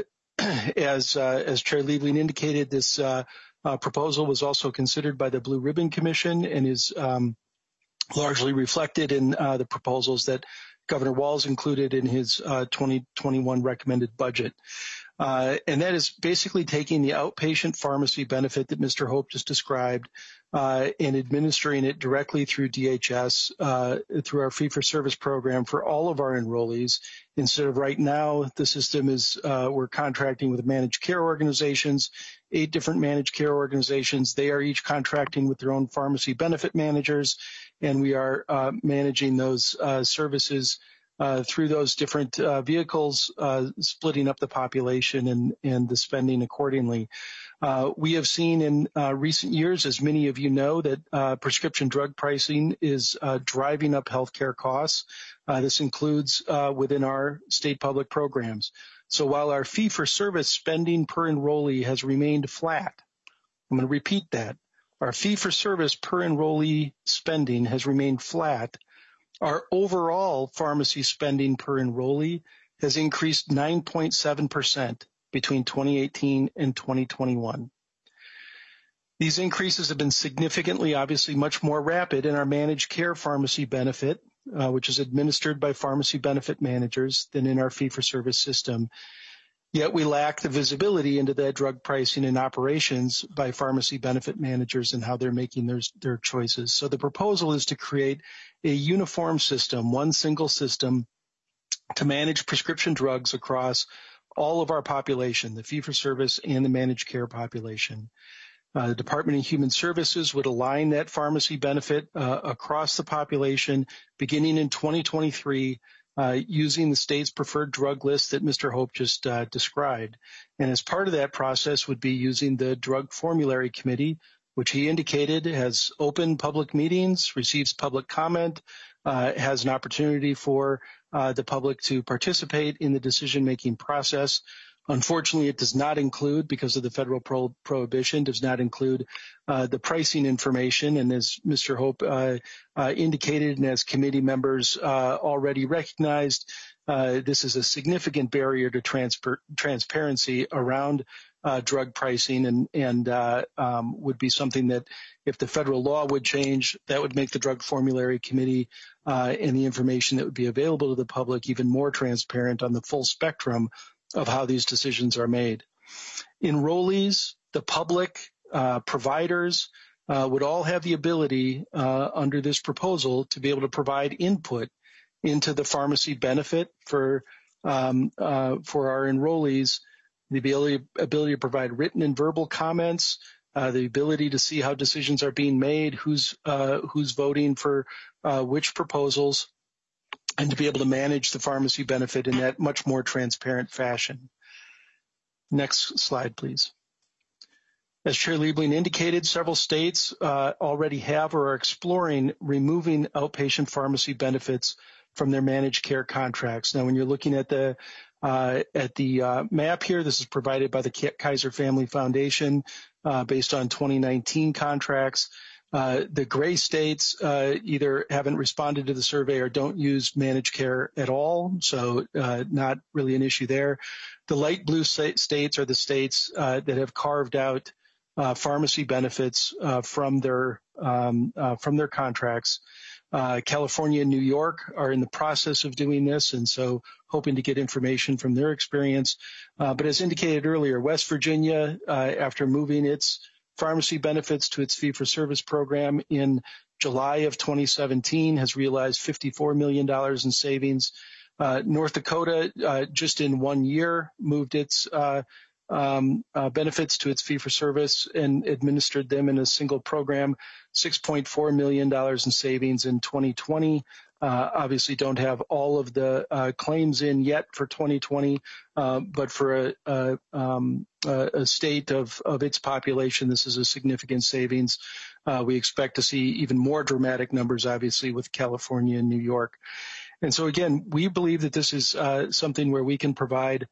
as, uh, as Chair Liebling indicated, this uh, Uh, proposal was also considered by the Blue Ribbon Commission and is um, largely reflected in uh, the proposals that Governor Walz included in his uh, twenty twenty-one recommended budget. Uh, and that is basically taking the outpatient pharmacy benefit that Mister Hope just described uh, and administering it directly through D H S, uh, through our fee-for-service program for all of our enrollees. Instead of right now, the system is uh, we're contracting with managed care organizations, eight different managed care organizations. They are each contracting with their own pharmacy benefit managers, and we are uh, managing those uh, services Uh, through those different uh, vehicles, uh, splitting up the population and, and the spending accordingly. Uh, we have seen in uh, recent years, as many of you know, that uh, prescription drug pricing is uh, driving up healthcare costs. Uh, this includes uh, within our state public programs. So while our fee-for-service spending per enrollee has remained flat, I'm going to repeat that. Our fee-for-service per enrollee spending has remained flat. Our overall pharmacy spending per enrollee has increased nine point seven percent between twenty eighteen and twenty twenty-one. These increases have been significantly, obviously much more rapid in our managed care pharmacy benefit, uh, which is administered by pharmacy benefit managers, than in our fee-for-service system. Yet we lack the visibility into that drug pricing and operations by pharmacy benefit managers and how they're making their, their choices. So the proposal is to create a uniform system, one single system, to manage prescription drugs across all of our population, the fee-for-service and the managed care population. Uh, the Department of Human Services would align that pharmacy benefit uh, across the population beginning in twenty twenty-three, Uh, using the state's preferred drug list that Mister Hope just uh, described. And as part of that process would be using the Drug Formulary Committee, which he indicated has open public meetings, receives public comment, uh, has an opportunity for uh, the public to participate in the decision-making process. Unfortunately, it does not include, because of the federal pro- prohibition, does not include uh, the pricing information. And as Mister Hope uh, uh, indicated, and as committee members uh, already recognized, uh, this is a significant barrier to transfer- transparency around uh, drug pricing, and, and uh, um, would be something that, if the federal law would change, that would make the Drug Formulary Committee uh, and the information that would be available to the public even more transparent on the full spectrum of how these decisions are made. Enrollees, the public, uh, providers uh, would all have the ability uh, under this proposal to be able to provide input into the pharmacy benefit for um, uh, for our enrollees, the ability, ability to provide written and verbal comments, uh, the ability to see how decisions are being made, who's uh, who's voting for uh, which proposals, and to be able to manage the pharmacy benefit in that much more transparent fashion. Next slide, please. As Chair Liebling indicated, several states uh, already have or are exploring removing outpatient pharmacy benefits from their managed care contracts. Now, when you're looking at the uh, at the uh, map here, this is provided by the Kaiser Family Foundation uh, based on twenty nineteen contracts. Uh, the gray states uh, either haven't responded to the survey or don't use managed care at all, so uh, not really an issue there. The light blue states are the states uh, that have carved out uh, pharmacy benefits uh, from their um, uh, from their contracts. Uh, California and New York are in the process of doing this, and so hoping to get information from their experience. Uh, but as indicated earlier, West Virginia, uh, after moving its pharmacy benefits to its fee-for-service program in July of twenty seventeen, has realized fifty-four million dollars in savings. Uh, North Dakota, uh, just in one year, moved its uh, um, uh, benefits to its fee-for-service and administered them in a single program, six point four million dollars in savings in twenty twenty. Uh, obviously don't have all of the uh, claims in yet for twenty twenty, uh, but for a, a, um, a state of, of its population, this is a significant savings. Uh, we expect to see even more dramatic numbers, obviously, with California and New York. And so, again, we believe that this is uh, something where we can provide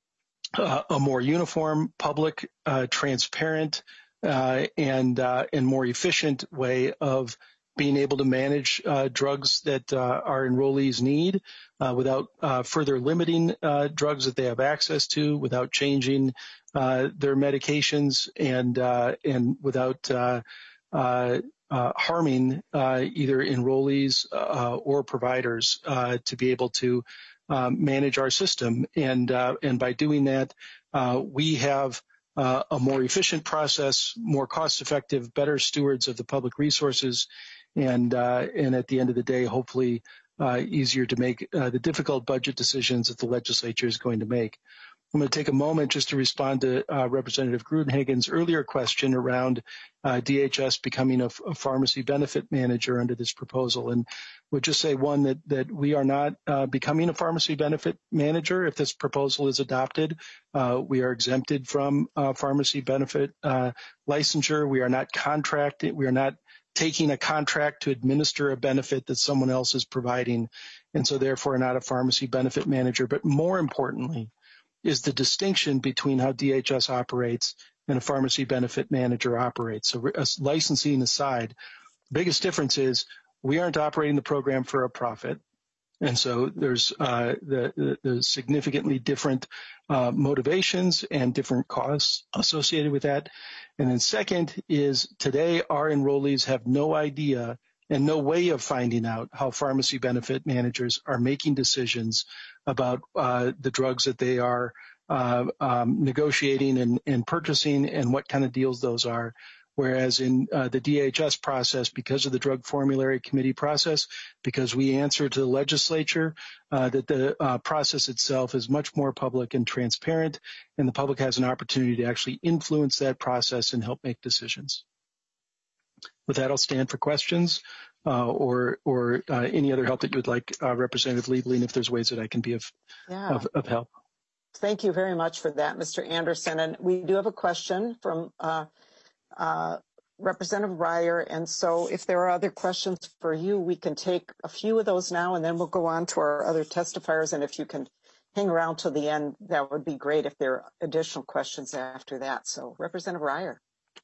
uh, a more uniform, public, uh, transparent, uh, and uh, and more efficient way of being able to manage uh, drugs that uh, our enrollees need uh, without uh, further limiting uh, drugs that they have access to, without changing uh, their medications, and uh, and without uh, uh, uh, harming uh, either enrollees uh, or providers uh, to be able to um, manage our system. And uh, and by doing that, uh, we have uh, a more efficient process, more cost-effective, better stewards of the public resources, and uh, and at the end of the day, hopefully uh, easier to make uh, the difficult budget decisions that the legislature is going to make. I'm going to take a moment just to respond to uh, Representative Gruenhagen's earlier question around uh, D H S becoming a, a pharmacy benefit manager under this proposal, and would just say, one, that that we are not uh, becoming a pharmacy benefit manager if this proposal is adopted. Uh, we are exempted from uh, pharmacy benefit uh, licensure. We are not contracted. We are not taking a contract to administer a benefit that someone else is providing, and so therefore not a pharmacy benefit manager. But more importantly is the distinction between how D H S operates and a pharmacy benefit manager operates. So licensing aside, the biggest difference is we aren't operating the program for a profit. And so there's uh, the, the, the significantly different uh, motivations and different costs associated with that. And then second is today our enrollees have no idea and no way of finding out how pharmacy benefit managers are making decisions about uh, the drugs that they are uh, um, negotiating and, and purchasing and what kind of deals those are. Whereas in uh, the D H S process, because of the Drug Formulary Committee process, because we answer to the legislature, uh, that the uh, process itself is much more public and transparent, and the public has an opportunity to actually influence that process and help make decisions. With that, I'll stand for questions uh, or or uh, any other help that you would like, uh, Representative Liebling, if there's ways that I can be of, yeah. of, of help. Thank you very much for that, Mister Anderson. And we do have a question from uh, uh, Representative Reier. And so if there are other questions for you, we can take a few of those now, and then we'll go on to our other testifiers. And if you can hang around till the end, that would be great if there are additional questions after that. So Representative Reier.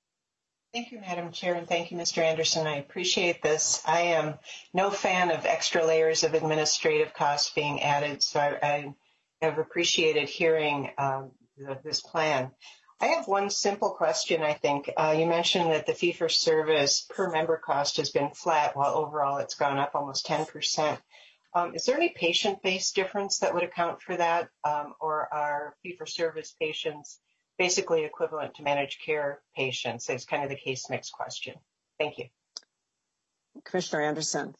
Thank you, Madam Chair, and thank you, Mister Anderson. I appreciate this. I am no fan of extra layers of administrative costs being added, so I, I have appreciated hearing um, the, this plan. I have one simple question, I think. Uh, you mentioned that the fee-for-service per member cost has been flat, while overall it's gone up almost ten percent. Um, is there any patient-based difference that would account for that, um, or are fee-for-service patients basically equivalent to managed care patients? It's kind of the case mix question. Thank you. Commissioner Anderson.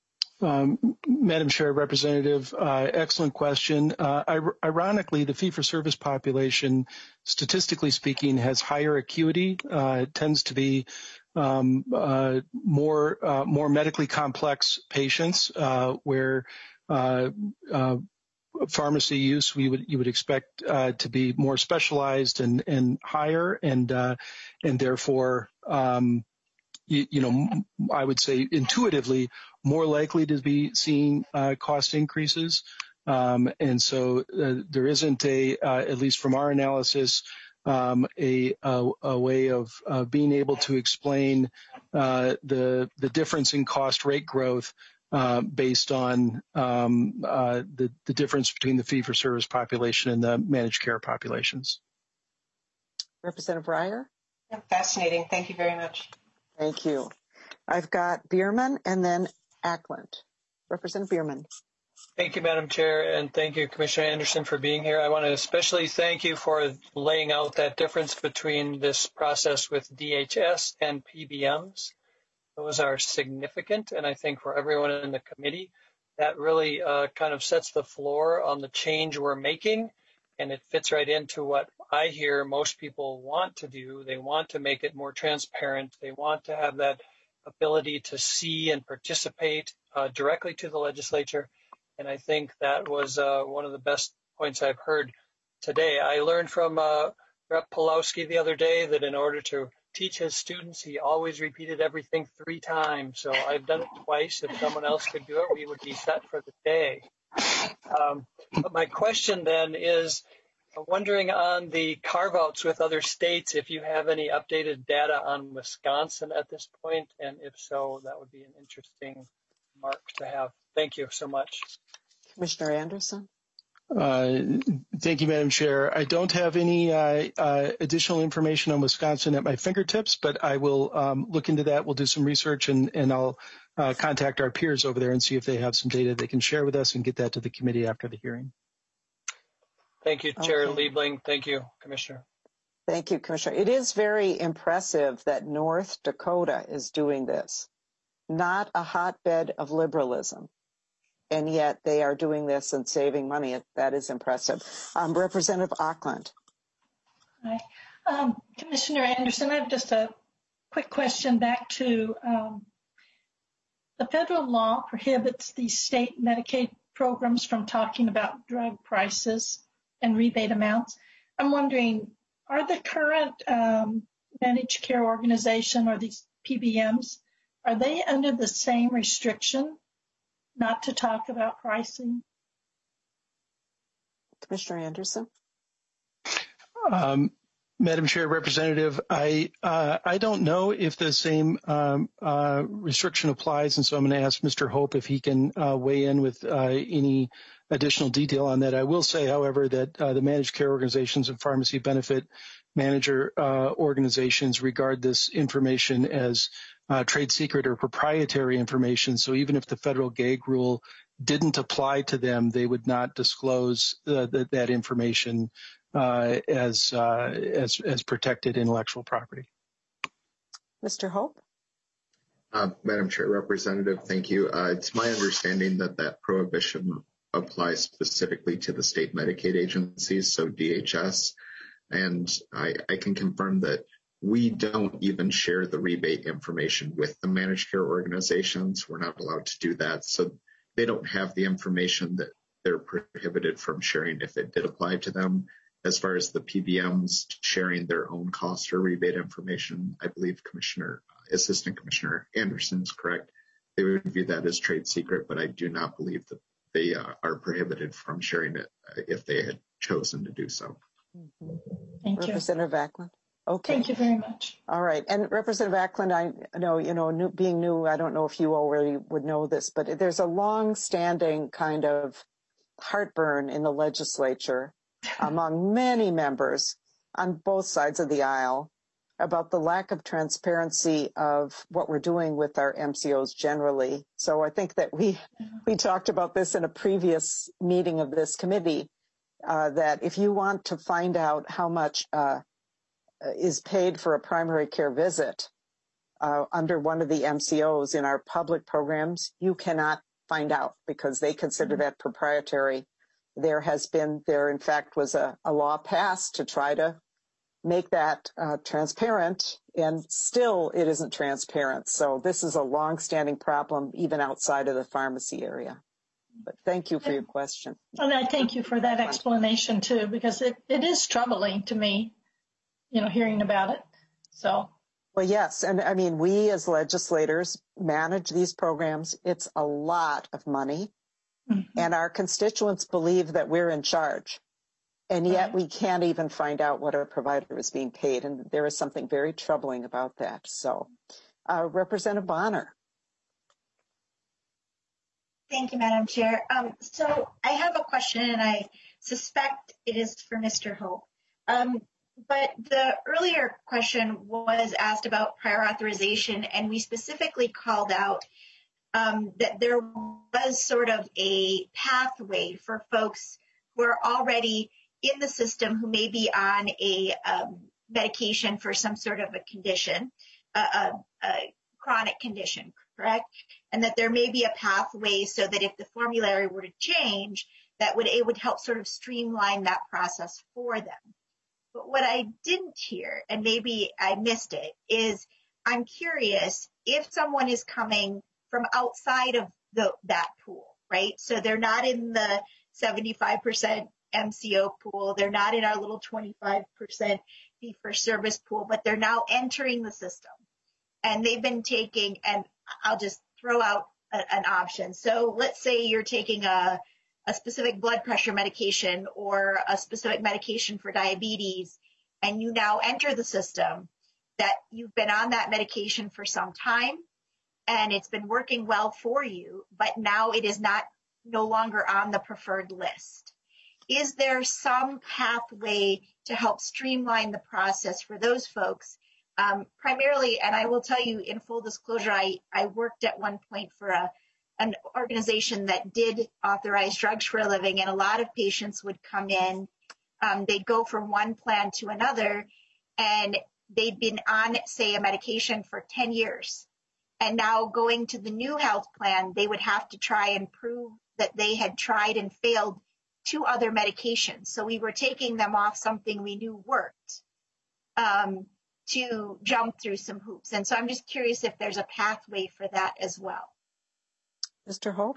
Um, Madam Chair, Representative, uh, excellent question. Uh, ironically, the fee-for-service population, statistically speaking, has higher acuity. Uh, it tends to be um, uh, more uh, more medically complex patients, uh, where uh, uh, pharmacy use we would you would expect uh, to be more specialized and and higher, and uh, and therefore. Um, You, you know, I would say intuitively more likely to be seeing uh, cost increases. Um, and so uh, there isn't a, uh, at least from our analysis, um, a, a, a way of uh, being able to explain uh, the, the difference in cost rate growth uh, based on um, uh, the, the difference between the fee-for-service population and the managed care populations. Representative Reier? Yeah, fascinating. Thank you very much. Thank you. I've got Bierman and then Ackland. Representative Bierman. Thank you, Madam Chair, and thank you, Commissioner Anderson, for being here. I want to especially thank you for laying out that difference between this process with D H S and P B Ms. Those are significant, and I think for everyone in the committee, that really uh, kind of sets the floor on the change we're making, and it fits right into what I hear most people want to do. They want to make it more transparent. They want to have that ability to see and participate uh, directly to the legislature. And I think that was uh, one of the best points I've heard today. I learned from uh, Rep Pulowski the other day that in order to teach his students, he always repeated everything three times. So I've done it twice. If someone else could do it, we would be set for the day. Um, but my question then is, I'm wondering on the carve-outs with other states, if you have any updated data on Wisconsin at this point, and if so, that would be an interesting mark to have. Thank you so much. Commissioner Anderson. Uh, thank you, Madam Chair. I don't have any uh, uh, additional information on Wisconsin at my fingertips, but I will um, look into that. We'll do some research, and, and I'll uh, contact our peers over there and see if they have some data they can share with us and get that to the committee after the hearing. Thank you, Chair okay. Liebling. Thank you, Commissioner. Thank you, Commissioner. It is very impressive that North Dakota is doing this, not a hotbed of liberalism, and yet they are doing this and saving money. That is impressive. Um, Representative Ackland. Hi. Um, Commissioner Anderson, I have just a quick question back to um, the federal law prohibits the state Medicaid programs from talking about drug prices and rebate amounts. I'm wondering, are the current um, managed care organization or these P B Ms, are they under the same restriction not to talk about pricing? Commissioner Anderson? Um, Madam Chair, Representative, I uh, I don't know if the same um, uh, restriction applies, and so I'm going to ask Mister Hope if he can uh, weigh in with uh, any additional detail on that. I will say, however, that uh, the managed care organizations and pharmacy benefit manager uh, organizations regard this information as uh, trade secret or proprietary information. So even if the federal gag rule didn't apply to them, they would not disclose uh, that, that information uh, as, uh, as as protected intellectual property. Mister Hope? Uh, Madam Chair, Representative, thank you. Uh, it's my understanding that that prohibition applies specifically to the state Medicaid agencies, so D H S. And I, I can confirm that we don't even share the rebate information with the managed care organizations. We're not allowed to do that. So they don't have the information that they're prohibited from sharing if it did apply to them. As far as the P B Ms sharing their own cost or rebate information, I believe Commissioner, Assistant Commissioner Anderson is correct. They would view that as trade secret, but I do not believe that they uh, are prohibited from sharing it if they had chosen to do so. Mm-hmm. Thank Representative you. Ackland. Okay. Thank you very much. All right. And Representative Ackland, I know, you know, new, being new, I don't know if you already would know this, but there's a long-standing kind of heartburn in the legislature among many members on both sides of the aisle about the lack of transparency of what we're doing with our M C Os generally. So I think that we we talked about this in a previous meeting of this committee, uh, that if you want to find out how much uh, is paid for a primary care visit uh, under one of the M C Os in our public programs, you cannot find out because they consider that proprietary. There has been, there in fact was a, a law passed to try to make that uh, transparent, and still it isn't transparent. So this is a long-standing problem even outside of the pharmacy area. But thank you for your question. And I thank you for that explanation too, because it, it is troubling to me, you know, hearing about it. So. Well, yes. And I mean, we as legislators manage these programs. It's a lot of money. Mm-hmm. And our constituents believe that we're in charge. And yet right. we can't even find out what a provider is being paid. And there is something very troubling about that. So, uh, Representative Bonner. Thank you, Madam Chair. Um, so I have a question, and I suspect it is for Mister Hope. Um, but the earlier question was asked about prior authorization, and we specifically called out um, that there was sort of a pathway for folks who are already in the system who may be on a um, medication for some sort of a condition, a, a, a chronic condition, correct? And that there may be a pathway so that if the formulary were to change, that would it would help sort of streamline that process for them. But what I didn't hear, and maybe I missed it, is I'm curious if someone is coming from outside of the that pool, right? So they're not in the seventy-five percent M C O pool. They're not in our little twenty-five percent fee for service pool, but they're now entering the system. And they've been taking, and I'll just throw out a, an option. So let's say you're taking a, a specific blood pressure medication or a specific medication for diabetes, and you now enter the system that you've been on that medication for some time and it's been working well for you, but now it is not no longer on the preferred list. Is there some pathway to help streamline the process for those folks? Um, primarily, and I will tell you in full disclosure, I, I worked at one point for a, an organization that did authorize drugs for a living, and a lot of patients would come in. Um, they'd go from one plan to another, and they'd been on, say, a medication for ten years. And now going to the new health plan, they would have to try and prove that they had tried and failed two other medications. So we were taking them off something we knew worked um, to jump through some hoops. And so I'm just curious if there's a pathway for that as well. Mister Hope?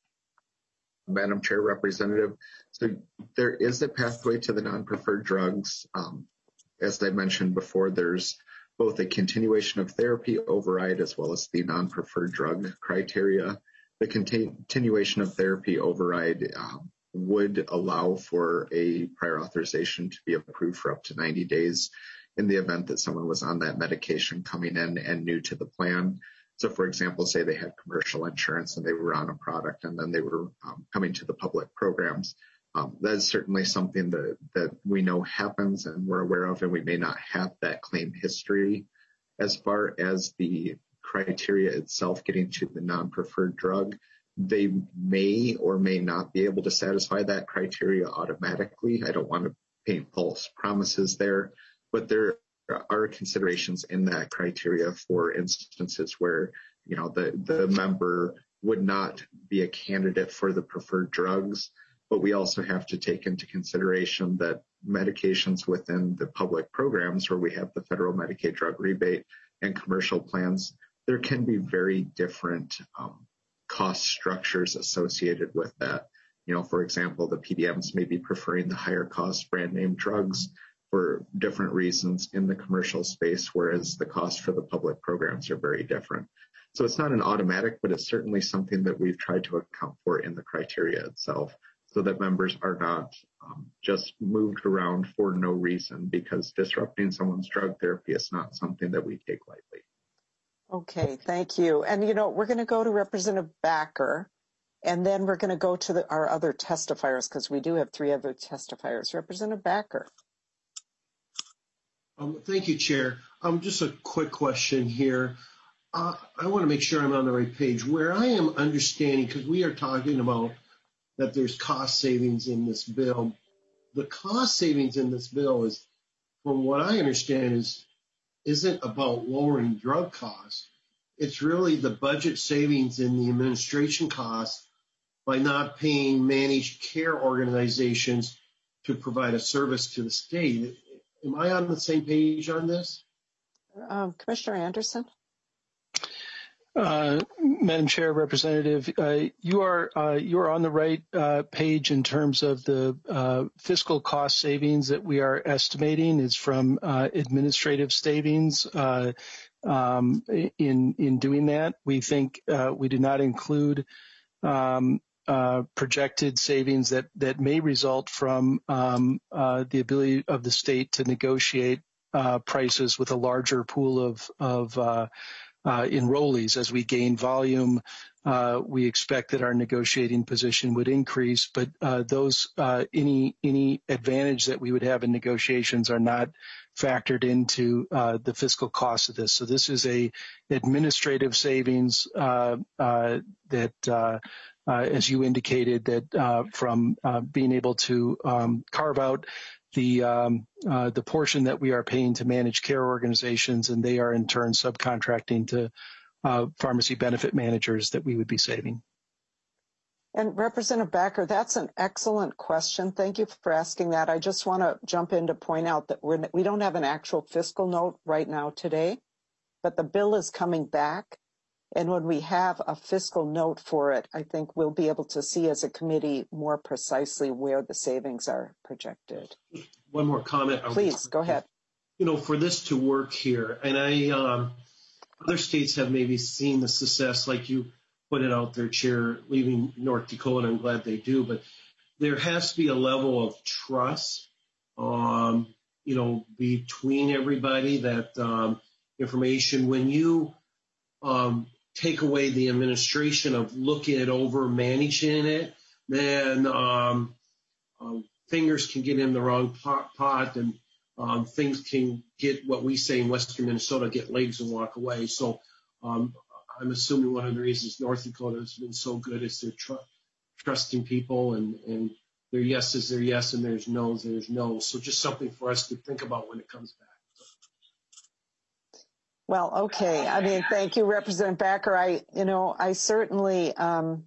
Madam Chair, Representative, so there is a pathway to the non-preferred drugs. Um, as I mentioned before, there's both a continuation of therapy override as well as the non-preferred drug criteria. The continuation of therapy override um, would allow for a prior authorization to be approved for up to ninety days in the event that someone was on that medication coming in and new to the plan. So, for example, say they had commercial insurance and they were on a product and then they were um, coming to the public programs. Um, that is certainly something that, that we know happens and we're aware of, and we may not have that claim history. As far as the criteria itself getting to the non-preferred drug, they may or may not be able to satisfy that criteria automatically. I don't want to paint false promises there, but there are considerations in that criteria for instances where, you know, the, the member would not be a candidate for the preferred drugs. But we also have to take into consideration that medications within the public programs where we have the federal Medicaid drug rebate and commercial plans, there can be very different um, cost structures associated with that. You know, for example, the P B Ms may be preferring the higher cost brand name drugs, for different reasons in the commercial space, whereas the cost for the public programs are very different. So it's not an automatic, but it's certainly something that we've tried to account for in the criteria itself, so that members are not um, just moved around for no reason, because disrupting someone's drug therapy is not something that we take lightly. Okay, thank you. And, you know, we're going to go to Representative Backer, and then we're going to go to the, our other testifiers, because we do have three other testifiers. Representative Backer. Um, thank you, Chair. Um, just a quick question here. Uh, I want to make sure I'm on the right page. Where I am understanding, because we are talking about that there's cost savings in this bill. The cost savings in this bill is, from what I understand, is isn't about lowering drug costs. It's really the budget savings in the administration costs by not paying managed care organizations to provide a service to the state. Am I on the same page on this? Um, Commissioner Anderson? Uh, Madam Chair, Representative, uh, you are uh, you are on the right uh, page in terms of the uh, fiscal cost savings that we are estimating is from uh, administrative savings. Uh, um, in in doing that, we think uh, we do not include um, uh, projected savings that that may result from um, uh, the ability of the state to negotiate uh, prices with a larger pool of of uh, Uh, enrollees. As we gain volume, uh, we expect that our negotiating position would increase, but uh, those uh, any any advantage that we would have in negotiations are not factored into uh, the fiscal cost of this. So this is a administrative savings uh, uh, that, uh, uh, as you indicated, that uh, from uh, being able to um, carve out the um, uh, the portion that we are paying to managed care organizations, and they are in turn subcontracting to uh, pharmacy benefit managers, that we would be saving. And Representative Backer, that's an excellent question. Thank you for asking that. I just want to jump in to point out that we're, we don't have an actual fiscal note right now today, but the bill is coming back. And when we have a fiscal note for it, I think we'll be able to see as a committee more precisely where the savings are projected. One more comment. Please, go ahead. You know, for this to work here, and I, um, other states have maybe seen the success, like you put it out there, Chair, leaving North Dakota, I'm glad they do, but there has to be a level of trust, um, you know, between everybody, that um, information, when you um, take away the administration of looking it over, managing it, then um, um, fingers can get in the wrong pot, pot and um, things can get, what we say in Western Minnesota, get legs and walk away. So um, I'm assuming one of the reasons North Dakota has been so good is they're tr- trusting people, and, and their yes is their yes and there's no's there's no. So just something for us to think about when it comes back. Well, okay. I mean, thank you, Representative Backer. I, you know, I certainly, um,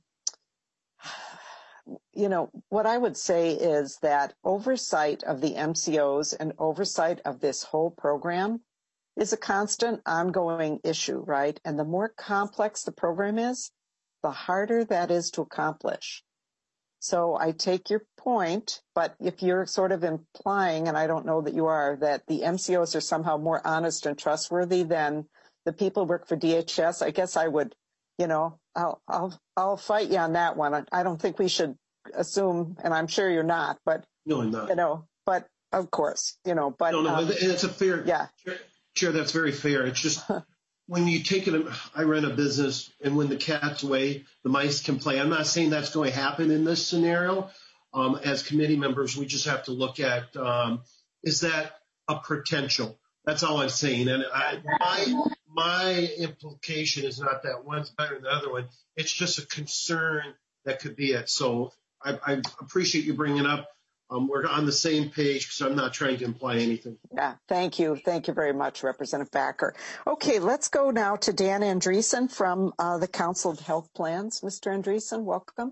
you know, what I would say is that oversight of the M C Os and oversight of this whole program is a constant ongoing issue, right? And the more complex the program is, the harder that is to accomplish. So I take your point, but if you're sort of implying, and I don't know that you are, that the M C Os are somehow more honest and trustworthy than the people who work for D H S, I guess I would, you know, I'll, I'll, I'll fight you on that one. I don't think we should assume, and I'm sure you're not, but, no, I'm not. You know, but of course, you know, but. No, no, um, it's a fair, yeah. Chair, Chair, that's very fair. It's just, when you take it, I run a business, and when the cat's away, the mice can play. I'm not saying that's going to happen in this scenario. Um, as committee members, we just have to look at, um, is that a potential? That's all I'm saying. And I, my, my implication is not that one's better than the other one. It's just a concern that could be it. So I, I appreciate you bringing it up. Um, we're on the same page, because I'm not trying to imply anything. Yeah, thank you. Thank you very much, Representative Backer. Okay, let's go now to Dan Andreessen from uh, the Council of Health Plans. Mister Andreessen, welcome.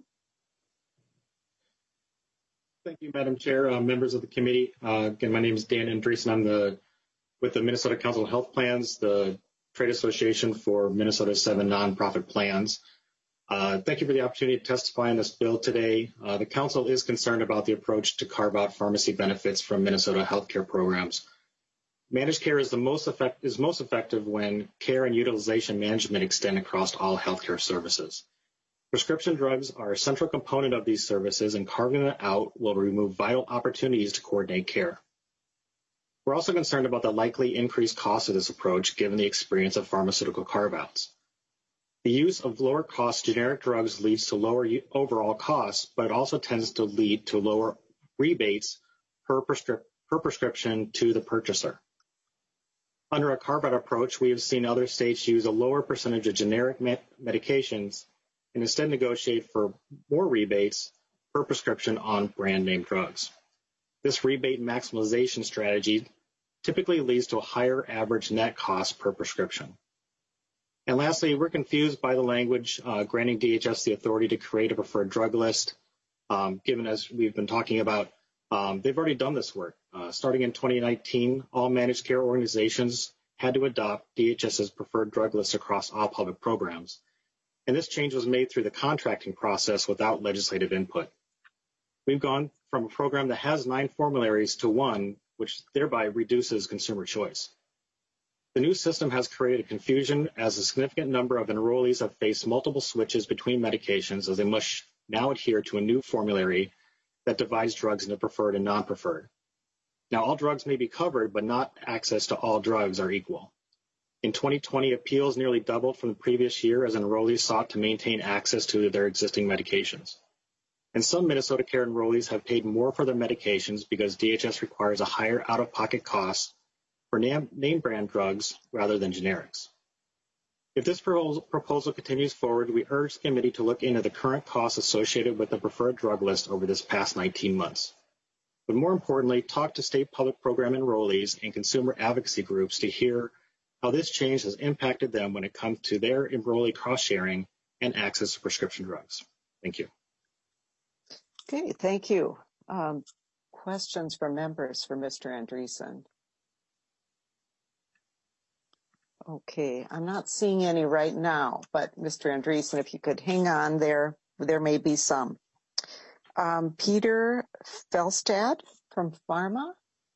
Thank you, Madam Chair, uh, members of the committee. Uh, again, my name is Dan Andreessen. I'm the with the Minnesota Council of Health Plans, the trade association for Minnesota's seven nonprofit plans. Uh, thank you for the opportunity to testify on this bill today. Uh, the council is concerned about the approach to carve out pharmacy benefits from Minnesota healthcare programs. Managed care is the most effect, is most effective when care and utilization management extend across all healthcare services. Prescription drugs are a central component of these services, and carving them out will remove vital opportunities to coordinate care. We're also concerned about the likely increased cost of this approach given the experience of pharmaceutical carve-outs. The use of lower-cost generic drugs leads to lower overall costs, but it also tends to lead to lower rebates per, prescri- per prescription to the purchaser. Under a carve-out approach, we have seen other states use a lower percentage of generic med- medications and instead negotiate for more rebates per prescription on brand-name drugs. This rebate maximization strategy typically leads to a higher average net cost per prescription. And lastly, we're confused by the language uh, granting D H S the authority to create a preferred drug list. Um, given as we've been talking about, um, they've already done this work. Uh, starting in twenty nineteen, all managed care organizations had to adopt DHS's preferred drug list across all public programs. And this change was made through the contracting process without legislative input. We've gone from a program that has nine formularies to one, which thereby reduces consumer choice. The new system has created confusion as a significant number of enrollees have faced multiple switches between medications as they must now adhere to a new formulary that divides drugs into preferred and non-preferred. Now, all drugs may be covered, but not access to all drugs are equal. In twenty twenty, appeals nearly doubled from the previous year as enrollees sought to maintain access to their existing medications. And some Minnesota Care enrollees have paid more for their medications because D H S requires a higher out-of-pocket cost for name, name brand drugs rather than generics. If this proposal continues forward, we urge the committee to look into the current costs associated with the preferred drug list over this past nineteen months. But more importantly, talk to state public program enrollees and consumer advocacy groups to hear how this change has impacted them when it comes to their enrollee cost-sharing and access to prescription drugs. Thank you. Okay, thank you. Um, questions from members for Mister Andreessen? Okay, I'm not seeing any right now, but Mister Andreessen, if you could hang on there, there may be some. Um, Peter Felstad from Pharma.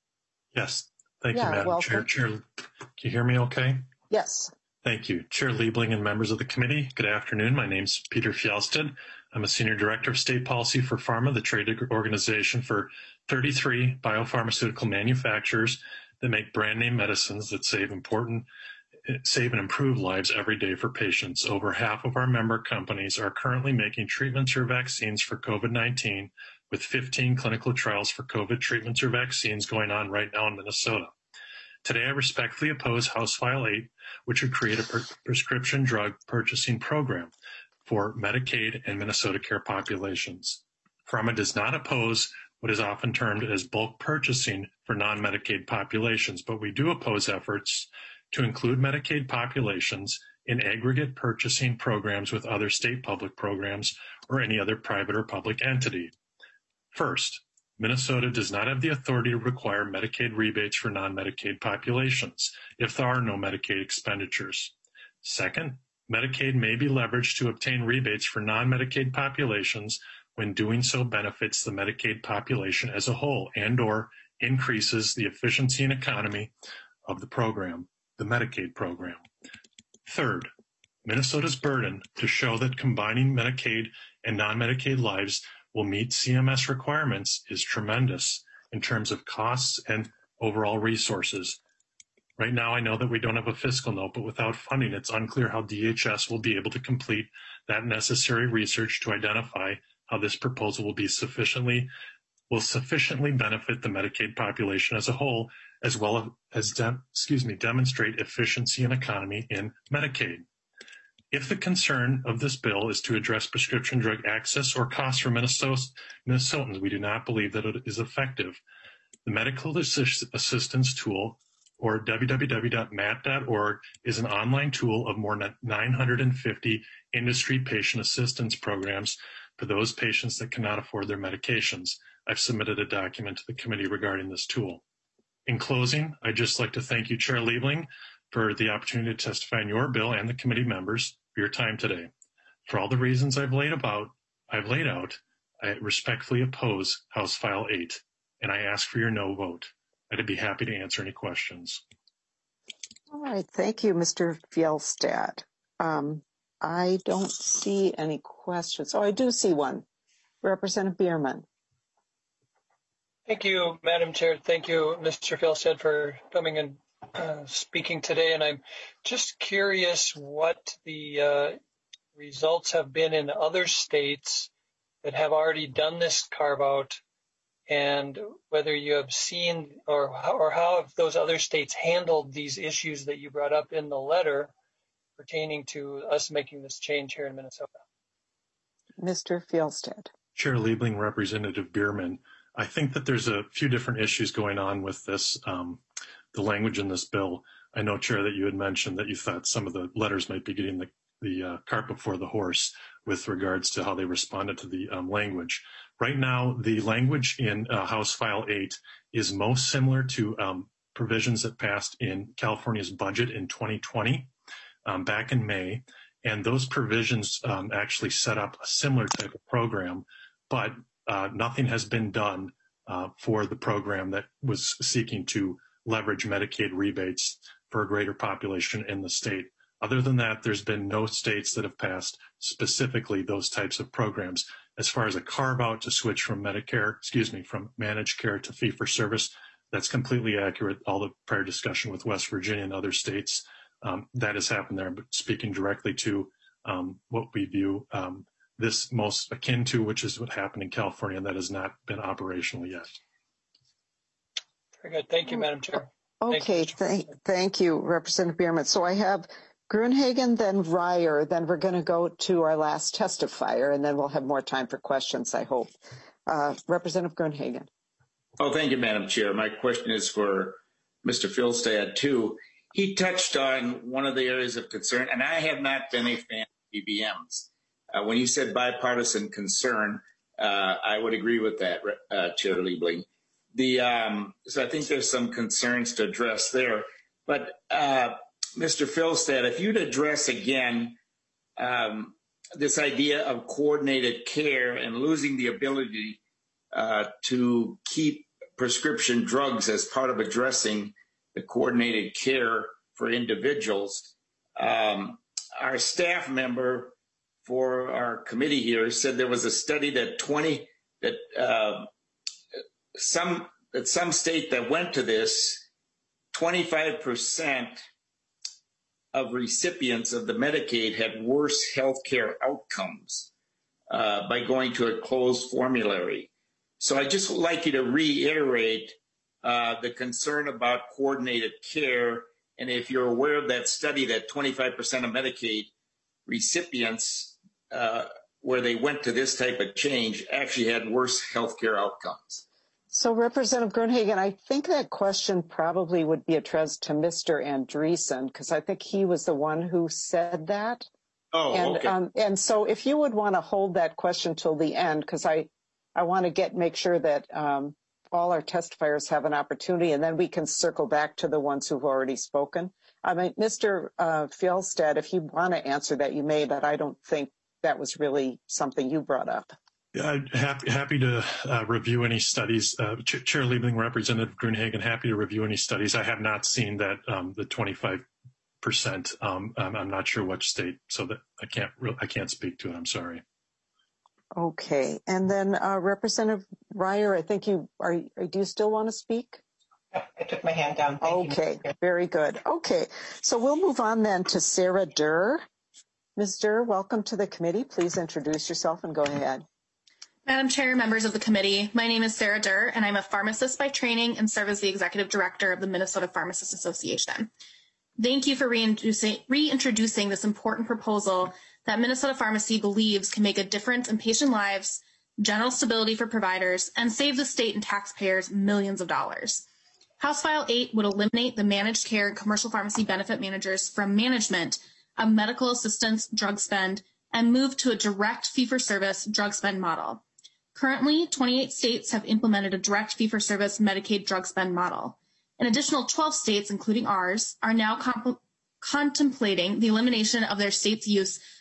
Yes, thank yeah, you, Madam welcome. Chair. Chair. Can you hear me okay? Yes. Thank you. Chair Liebling and members of the committee, good afternoon. My name is Peter Fjellstad. I'm a Senior Director of State Policy for Pharma, the trade organization for thirty-three biopharmaceutical manufacturers that make brand name medicines that save important, save and improve lives every day for patients. Over half of our member companies are currently making treatments or vaccines for COVID nineteen, with fifteen clinical trials for COVID treatments or vaccines going on right now in Minnesota. Today, I respectfully oppose House File eight, which would create a per- prescription drug purchasing program for Medicaid and Minnesota Care populations. Pharma does not oppose what is often termed as bulk purchasing for non-Medicaid populations, but we do oppose efforts to include Medicaid populations in aggregate purchasing programs with other state public programs or any other private or public entity. First, Minnesota does not have the authority to require Medicaid rebates for non-Medicaid populations if there are no Medicaid expenditures. Second, Medicaid may be leveraged to obtain rebates for non-Medicaid populations when doing so benefits the Medicaid population as a whole and or increases the efficiency and economy of the program, the Medicaid program. Third, Minnesota's burden to show that combining Medicaid and non-Medicaid lives will meet C M S requirements is tremendous in terms of costs and overall resources. Right now, I know that we don't have a fiscal note, but without funding, it's unclear how D H S will be able to complete that necessary research to identify how this proposal will be sufficiently, will sufficiently benefit the Medicaid population as a whole, as well as, de- excuse me, demonstrate efficiency and economy in Medicaid. If the concern of this bill is to address prescription drug access or costs for Minnesota, Minnesotans, we do not believe that it is effective. The Medical Assist- Assistance Tool, or w w w dot m a t dot org, is an online tool of more than nine hundred fifty industry patient assistance programs for those patients that cannot afford their medications. I've submitted a document to the committee regarding this tool. In closing, I'd just like to thank you, Chair Liebling, for the opportunity to testify on your bill and the committee members for your time today. For all the reasons I've laid about, I've laid out, I respectfully oppose House File eight, and I ask for your no vote. I'd be happy to answer any questions. All right, thank you, Mister Fjellstad. Um, I don't see any questions. Oh, I do see one. Representative Bierman. Thank you, Madam Chair. Thank you, Mister Fjellstad, for coming and uh, speaking today. And I'm just curious what the uh, results have been in other states that have already done this carve-out, and whether you have seen or how, or how have those other states handled these issues that you brought up in the letter pertaining to us making this change here in Minnesota. Mister Fjellstad. Chair Liebling, Representative Bierman, I think that there's a few different issues going on with this, um, the language in this bill. I know, Chair, that you had mentioned that you thought some of the letters might be getting the, the uh, cart before the horse with regards to how they responded to the um, language. Right now, the language in uh, House File eight is most similar to um, provisions that passed in California's budget in twenty twenty, um, back in May. And those provisions um, actually set up a similar type of program, but uh, nothing has been done uh, for the program that was seeking to leverage Medicaid rebates for a greater population in the state. Other than that, there's been no states that have passed specifically those types of programs. As far as a carve out to switch from Medicare, excuse me, from managed care to fee for service, that's completely accurate. All the prior discussion with West Virginia and other states, um, that has happened there. But speaking directly to um, what we view um, this most akin to, which is what happened in California, and that has not been operational yet. Very good. Thank you, Madam Chair. Okay, thank, thank you, Representative Bierman. So I have Gruenhagen, then Reier, then we're going to go to our last testifier, and then we'll have more time for questions, I hope. Uh, Representative Gruenhagen. Oh, thank you, Madam Chair. My question is for Mister Fjellstad, too. He touched on one of the areas of concern, and I have not been a fan of P B Ms. Uh, when you said bipartisan concern, uh, I would agree with that, uh, Chair Liebling. The, um, so I think there's some concerns to address there. But uh, Mister Fjellstad, if you'd address again um, this idea of coordinated care and losing the ability uh, to keep prescription drugs as part of addressing the coordinated care for individuals. Um, our staff member for our committee here said there was a study that twenty that uh, some that some state that went to this, twenty-five percent of recipients of the Medicaid had worse healthcare outcomes uh, by going to a closed formulary. So I just would like you to reiterate uh, the concern about coordinated care, and if you're aware of that study that twenty-five percent of Medicaid recipients, uh, where they went to this type of change, actually had worse healthcare outcomes. So, Representative Gruenhagen, I think that question probably would be addressed to Mister Andreessen, because I think he was the one who said that. Oh, and, okay. Um, and so if you would want to hold that question till the end, because I, I want to get make sure that um, all our testifiers have an opportunity, and then we can circle back to the ones who've already spoken. I mean, Mister Uh, Fjellstad, if you want to answer that, you may, but I don't think that was really something you brought up. Yeah, I'm happy, happy to uh, review any studies. Uh, Ch- Chair Liebling, Representative Gruenhagen, happy to review any studies. I have not seen that um, the twenty-five percent. Um, I'm, I'm not sure which state, so that I can't re- I can't speak to it. I'm sorry. Okay, and then uh, Representative Reier, I think you are. Do you still want to speak? I took my hand down. Thank okay, you. Very good. Okay, so we'll move on then to Sarah Durr. Miz Durr, welcome to the committee. Please introduce yourself and go ahead. Madam Chair, members of the committee, my name is Sarah Durr, and I'm a pharmacist by training and serve as the executive director of the Minnesota Pharmacists Association. Thank you for reintroducing, reintroducing this important proposal that Minnesota Pharmacy believes can make a difference in patient lives, general stability for providers, and save the state and taxpayers millions of dollars. House File eight would eliminate the managed care and commercial pharmacy benefit managers from management of medical assistance drug spend and move to a direct fee-for-service drug spend model. Currently, twenty-eight states have implemented a direct fee-for-service Medicaid drug spend model. An additional twelve states, including ours, are now comp- contemplating the elimination of their state's use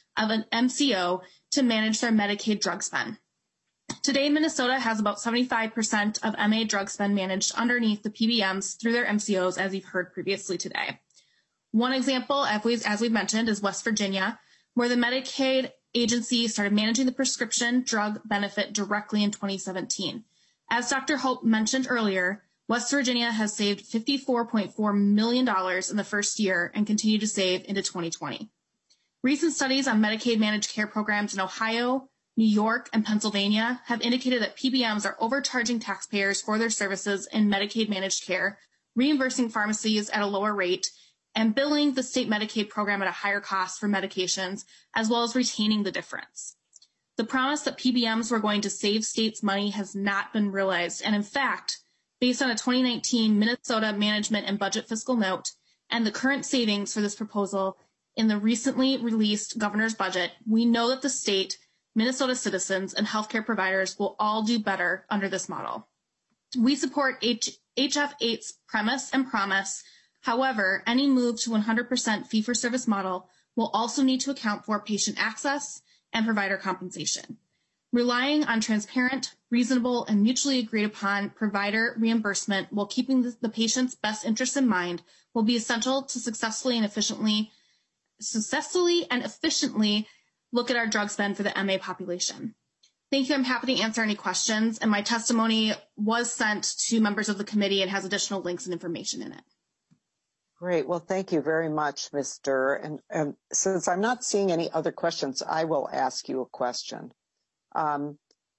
of an M C O to manage their Medicaid drug spend. Today, Minnesota has about seventy-five percent of M A drug spend managed underneath the P B Ms through their M C Os, as you've heard previously today. One example, as we've, as we've mentioned, is West Virginia, where the Medicaid agency started managing the prescription drug benefit directly in twenty seventeen. As Doctor Hope mentioned earlier, West Virginia has saved fifty-four point four million dollars in the first year and continued to save into twenty twenty. Recent studies on Medicaid managed care programs in Ohio, New York, and Pennsylvania have indicated that P B Ms are overcharging taxpayers for their services in Medicaid managed care, reimbursing pharmacies at a lower rate, and billing the state Medicaid program at a higher cost for medications, as well as retaining the difference. The promise that P B Ms were going to save states money has not been realized, and in fact, based on a twenty nineteen Minnesota Management and Budget Fiscal Note and the current savings for this proposal in the recently released governor's budget, we know that the state, Minnesota citizens, and healthcare providers will all do better under this model. We support H F eight's premise and promise. However, any move to one hundred percent fee-for-service model will also need to account for patient access and provider compensation. Relying on transparent, reasonable, and mutually agreed upon provider reimbursement while keeping the, the patient's best interests in mind will be essential to successfully and efficiently, successfully and efficiently look at our drug spend for the M A population. Thank you. I'm happy to answer any questions, and my testimony was sent to members of the committee and has additional links and information in it. Great. Well, thank you very much, Mister And, and since I'm not seeing any other questions, I will ask you a question. Um,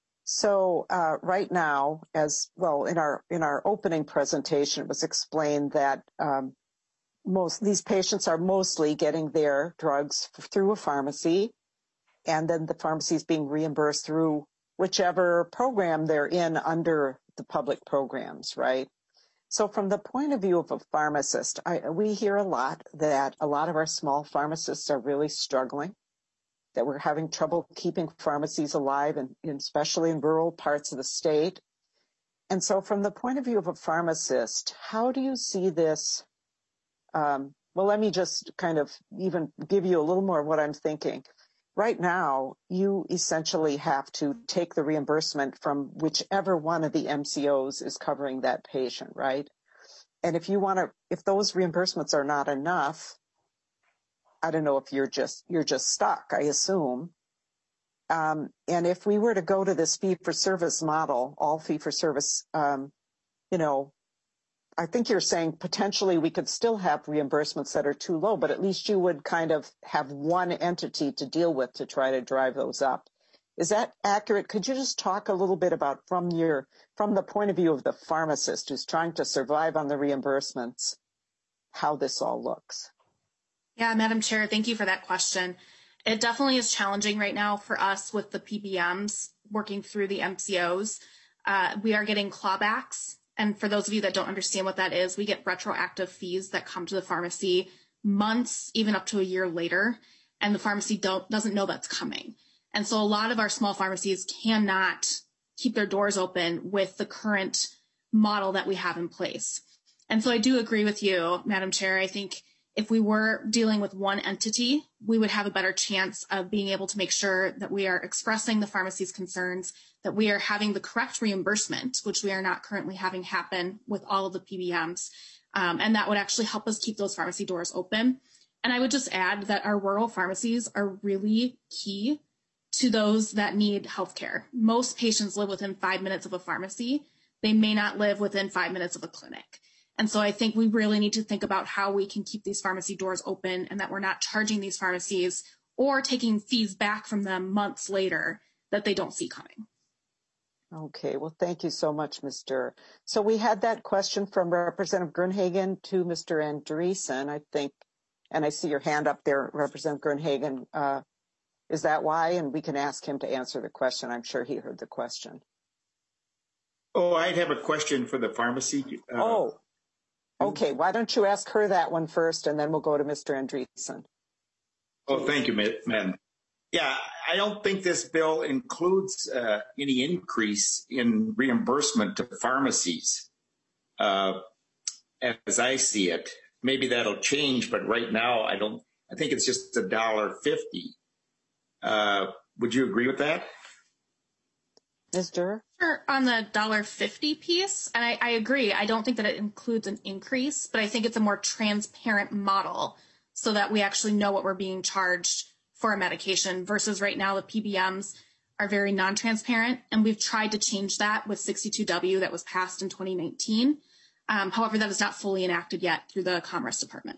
so uh, right now, as well, in our in our opening presentation, it was explained that um, most these patients are mostly getting their drugs through a pharmacy, and then the pharmacy is being reimbursed through whichever program they're in under the public programs, right? So from the point of view of a pharmacist, I, we hear a lot that a lot of our small pharmacists are really struggling, that we're having trouble keeping pharmacies alive, and, and especially in rural parts of the state. And so from the point of view of a pharmacist, how do you see this? Um, well, let me just kind of even give you a little more of what I'm thinking. Right now, you essentially have to take the reimbursement from whichever one of the M C Os is covering that patient, right? And if you want to, if those reimbursements are not enough, I don't know if you're just, you're just stuck, I assume. Um, and if we were to go to this fee-for-service model, all fee-for-service, um, you know, I think you're saying potentially we could still have reimbursements that are too low, but at least you would kind of have one entity to deal with to try to drive those up. Is that accurate? Could you just talk a little bit about from your, from the point of view of the pharmacist who's trying to survive on the reimbursements, how this all looks? Yeah, Madam Chair, thank you for that question. It definitely is challenging right now for us with the P B Ms working through the M C Os. Uh, we are getting clawbacks. And for those of you that don't understand what that is, we get retroactive fees that come to the pharmacy months, even up to a year later, and the pharmacy don't, doesn't know that's coming. And so a lot of our small pharmacies cannot keep their doors open with the current model that we have in place. And so I do agree with you, Madam Chair. I think if we were dealing with one entity, we would have a better chance of being able to make sure that we are expressing the pharmacy's concerns, that we are having the correct reimbursement, which we are not currently having happen with all of the P B Ms. Um, and that would actually help us keep those pharmacy doors open. And I would just add that our rural pharmacies are really key to those that need healthcare. Most patients live within five minutes of a pharmacy. They may not live within five minutes of a clinic. And so I think we really need to think about how we can keep these pharmacy doors open and that we're not charging these pharmacies or taking fees back from them months later that they don't see coming. Okay, well, thank you so much, Mister So we had that question from Representative Gruenhagen to Mister Andreessen, I think, and I see your hand up there, Representative Gruenhagen. Uh, is that why? And we can ask him to answer the question. I'm sure he heard the question. Oh, I'd have a question for the pharmacy. Uh, oh. Okay, why don't you ask her that one first, and then we'll go to Mister Andreessen. Oh, thank you, ma'am. Yeah, I don't think this bill includes uh, any increase in reimbursement to pharmacies, uh, as I see it. Maybe that'll change, but right now I don't. I think it's just a dollar fifty. Uh, would you agree with that? Miz Durer? Sure, on the one dollar fifty piece, and I, I agree. I don't think that it includes an increase, but I think it's a more transparent model so that we actually know what we're being charged for a medication versus right now the P B Ms are very non-transparent, and we've tried to change that with sixty-two W that was passed in twenty nineteen. Um, however, that is not fully enacted yet through the Commerce Department.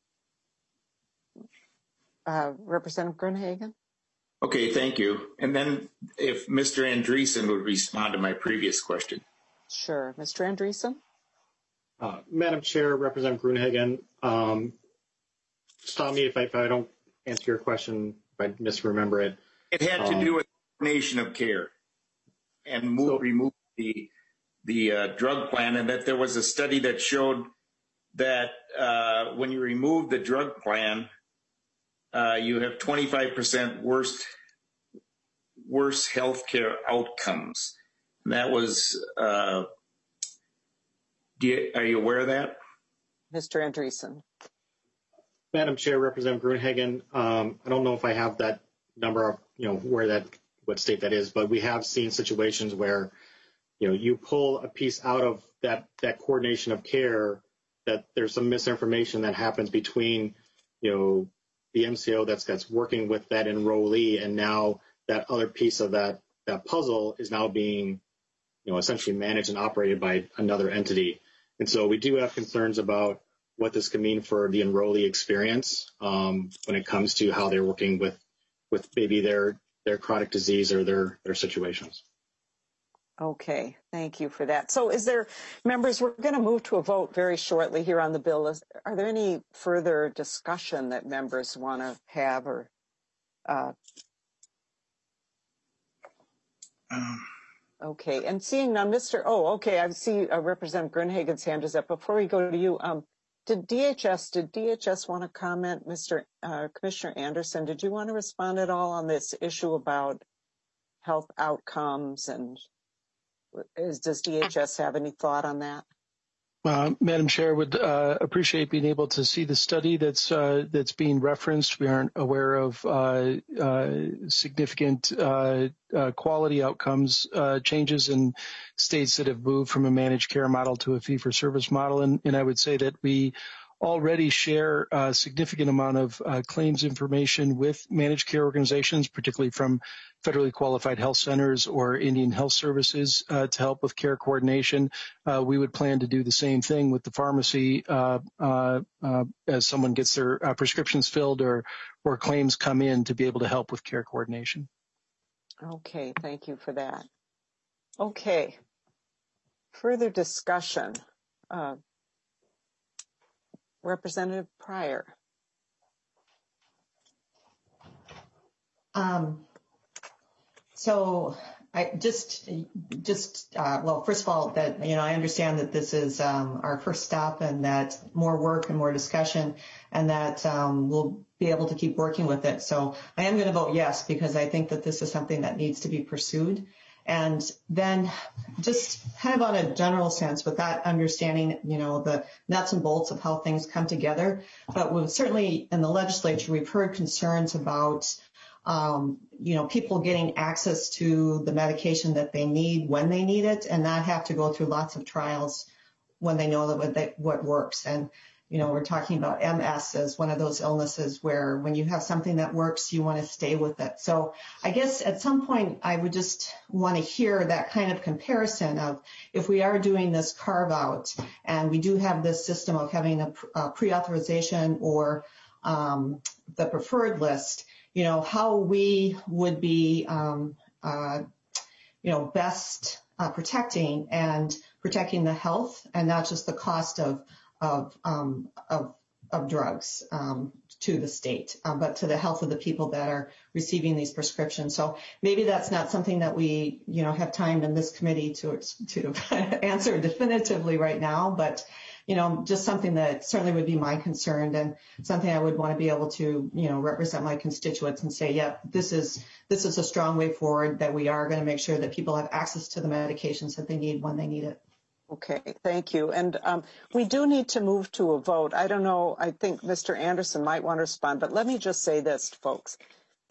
Uh, Representative Gruenhagen? Okay, thank you. And then if Mister Andreessen would respond to my previous question. Sure. Mister Andreessen? Uh, Madam Chair, Representative Gruenhagen, um, stop me if I, if I don't answer your question, if I misremember it. It had to um, do with coordination of care and move, so, remove the, the uh, drug plan, and that there was a study that showed that uh, when you remove the drug plan, Uh, you have twenty-five percent worse, worse healthcare outcomes. And that was, uh, do you, are you aware of that? Mister Andreessen. Madam Chair, Representative Gruenhagen, um, I don't know if I have that number of, you know, where that, what state that is, but we have seen situations where, you know, you pull a piece out of that, that coordination of care, that there's some misinformation that happens between, you know, the M C O that's that's working with that enrollee, and now that other piece of that that puzzle is now being, you know, essentially managed and operated by another entity. And so we do have concerns about what this can mean for the enrollee experience um, when it comes to how they're working with with maybe their their chronic disease or their their situations. Okay, thank you for that. So is there, members, we're going to move to a vote very shortly here on the bill. Is, are there any further discussion that members want to have or? Uh, um, okay, and seeing now, Mister Oh, okay, I see uh, Representative Gruenhagen's hand is up. Before we go to you, um, did D H S, did D H S want to comment? Mister Uh, Commissioner Anderson, did you want to respond at all on this issue about health outcomes and Is, does D H S have any thought on that? Uh, Madam Chair, would uh, appreciate being able to see the study that's uh, that's being referenced. We aren't aware of uh, uh, significant uh, uh, quality outcomes uh, changes in states that have moved from a managed care model to a fee-for-service model, and, and I would say that we already share a significant amount of uh, claims information with managed care organizations, particularly from federally qualified health centers or Indian Health Services uh, to help with care coordination. Uh, we would plan to do the same thing with the pharmacy uh, uh, uh, as someone gets their uh, prescriptions filled or, or claims come in to be able to help with care coordination. Okay, thank you for that. Okay, further discussion. Uh, Representative Pryor. Um, so I just, just uh, well, first of all, that, you know, I understand that this is um, our first stop and that more work and more discussion and that um, we'll be able to keep working with it. So I am going to vote yes, because I think that this is something that needs to be pursued. And then just kind of on a general sense with that understanding, you know, the nuts and bolts of how things come together. But we've certainly in the legislature, we've heard concerns about, um, you know, people getting access to the medication that they need when they need it and not have to go through lots of trials when they know that what, they, what works. And you know, we're talking about M S as one of those illnesses where when you have something that works, you want to stay with it. So I guess at some point I would just want to hear that kind of comparison of if we are doing this carve out and we do have this system of having a, a pre-authorization or um, the preferred list, you know, how we would be, um, uh, you know, best uh, protecting and protecting the health and not just the cost of Of, um, of, of drugs um, to the state, um, but to the health of the people that are receiving these prescriptions. So maybe that's not something that we, you know, have time in this committee to to answer definitively right now, but you know, just something that certainly would be my concern and something I would want to be able to, you know, represent my constituents and say, yeah, this is this is a strong way forward that we are going to make sure that people have access to the medications that they need when they need it. Okay, thank you. And um, we do need to move to a vote. I don't know, I think Mister Anderson might want to respond, but let me just say this, folks.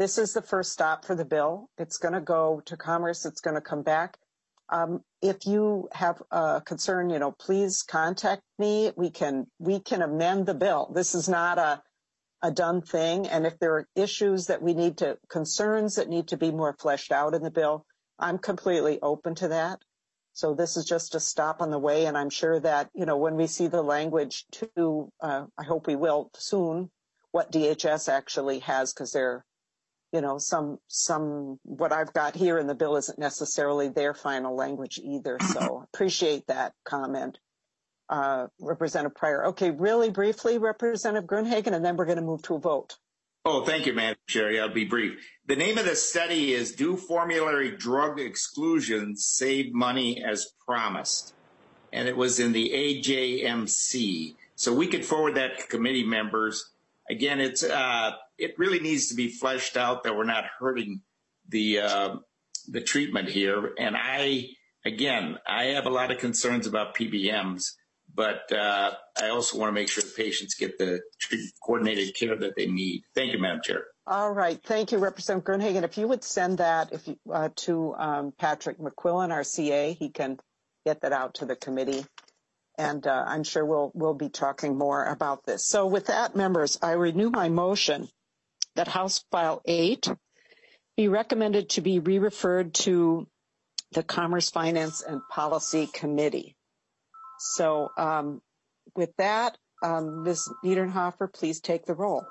this is the first stop for the bill. It's going to go to Commerce. It's going to come back. Um, if you have a concern, you know, please contact me. We can we can amend the bill. This is not a a done thing. And if there are issues that we need to, concerns that need to be more fleshed out in the bill, I'm completely open to that. So this is just a stop on the way. And I'm sure that, you know, when we see the language to, uh, I hope we will soon, what D H S actually has, because they're, you know, some, some, what I've got here in the bill isn't necessarily their final language either. So appreciate that comment. Uh, Representative Pryor. Okay, really briefly, Representative Gruenhagen, and then we're going to move to a vote. Oh, thank you, Madam Chair. I'll be brief. The name of the study is Do Formulary Drug Exclusions Save Money as Promised? And it was in the A J M C. So we could forward that to committee members. Again, it's uh, it really needs to be fleshed out that we're not hurting the uh, the treatment here. And I, again, I have a lot of concerns about P B Ms. But uh, I also want to make sure the patients get the coordinated care that they need. Thank you, Madam Chair. All right. Thank you, Representative Gruenhagen. If you would send that if you, uh, to um, Patrick McQuillan, our C A, he can get that out to the committee. And uh, I'm sure we'll, we'll be talking more about this. So with that, members, I renew my motion that House File eight be recommended to be re-referred to the Commerce, Finance, and Policy Committee. So um, with that, um, Miz Niederhofer, please take the roll.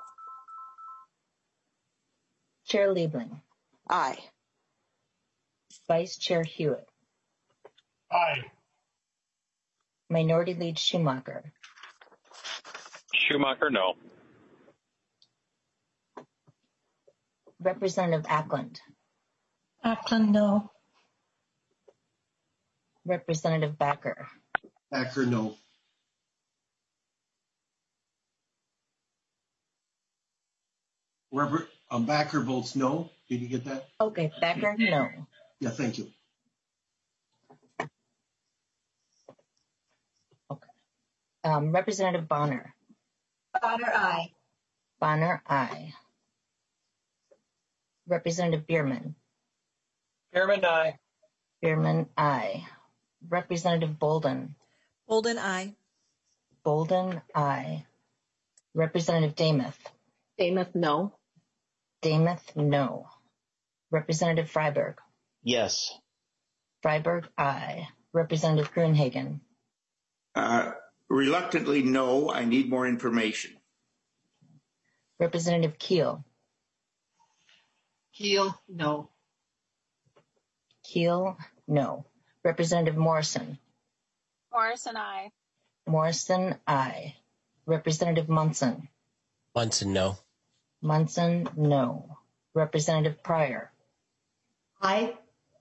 Chair Liebling. Aye. Vice Chair Hewitt. Aye. Minority Leader Schumacher. Schumacher, no. Representative Ackland. Ackland, no. Representative Backer. Backer, no. Robert, um, Backer votes no. Did you get that? Okay, Backer, no. Yeah, thank you. Okay. Um, Representative Bonner. Bonner, aye. Bonner, aye. Representative Bierman. Bierman, aye. Bierman, aye. Representative Bolden. Bolden, aye. Bolden, aye. Representative Damuth. Damuth, no. Damuth, no. Representative Freiberg. Yes. Freiberg, aye. Representative Gruenhagen. Uh, reluctantly, no. I need more information. Representative Keel. Keel, no. Keel, no. Representative Morrison. Morrison, aye. Morrison, aye. Representative Munson. Munson, no. Munson, no. Representative Pryor. Aye.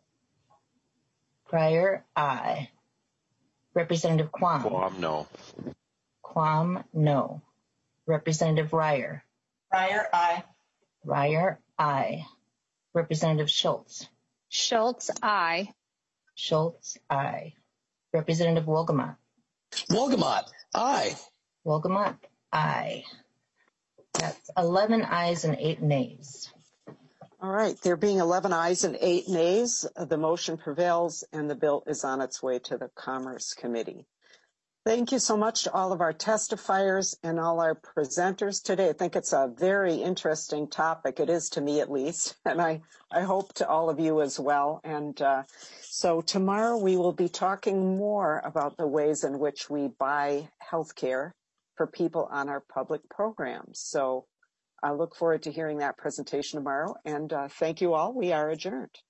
Pryor, aye. Representative Quam. Quam, no. Quam, no. Representative Ryer. Ryer, aye. Ryer, aye. Representative Schultz. Schultz, aye. Schultz, aye. Representative Wolgamott. Wolgamott, aye. Wolgamott, aye. That's eleven ayes and eight nays. All right. There being eleven ayes and eight nays, the motion prevails and the bill is on its way to the Commerce Committee. Thank you so much to all of our testifiers and all our presenters today. I think it's a very interesting topic. It is to me, at least, and I, I hope to all of you as well. And uh, so tomorrow we will be talking more about the ways in which we buy healthcare for people on our public programs. So I look forward to hearing that presentation tomorrow. And uh, thank you all. We are adjourned.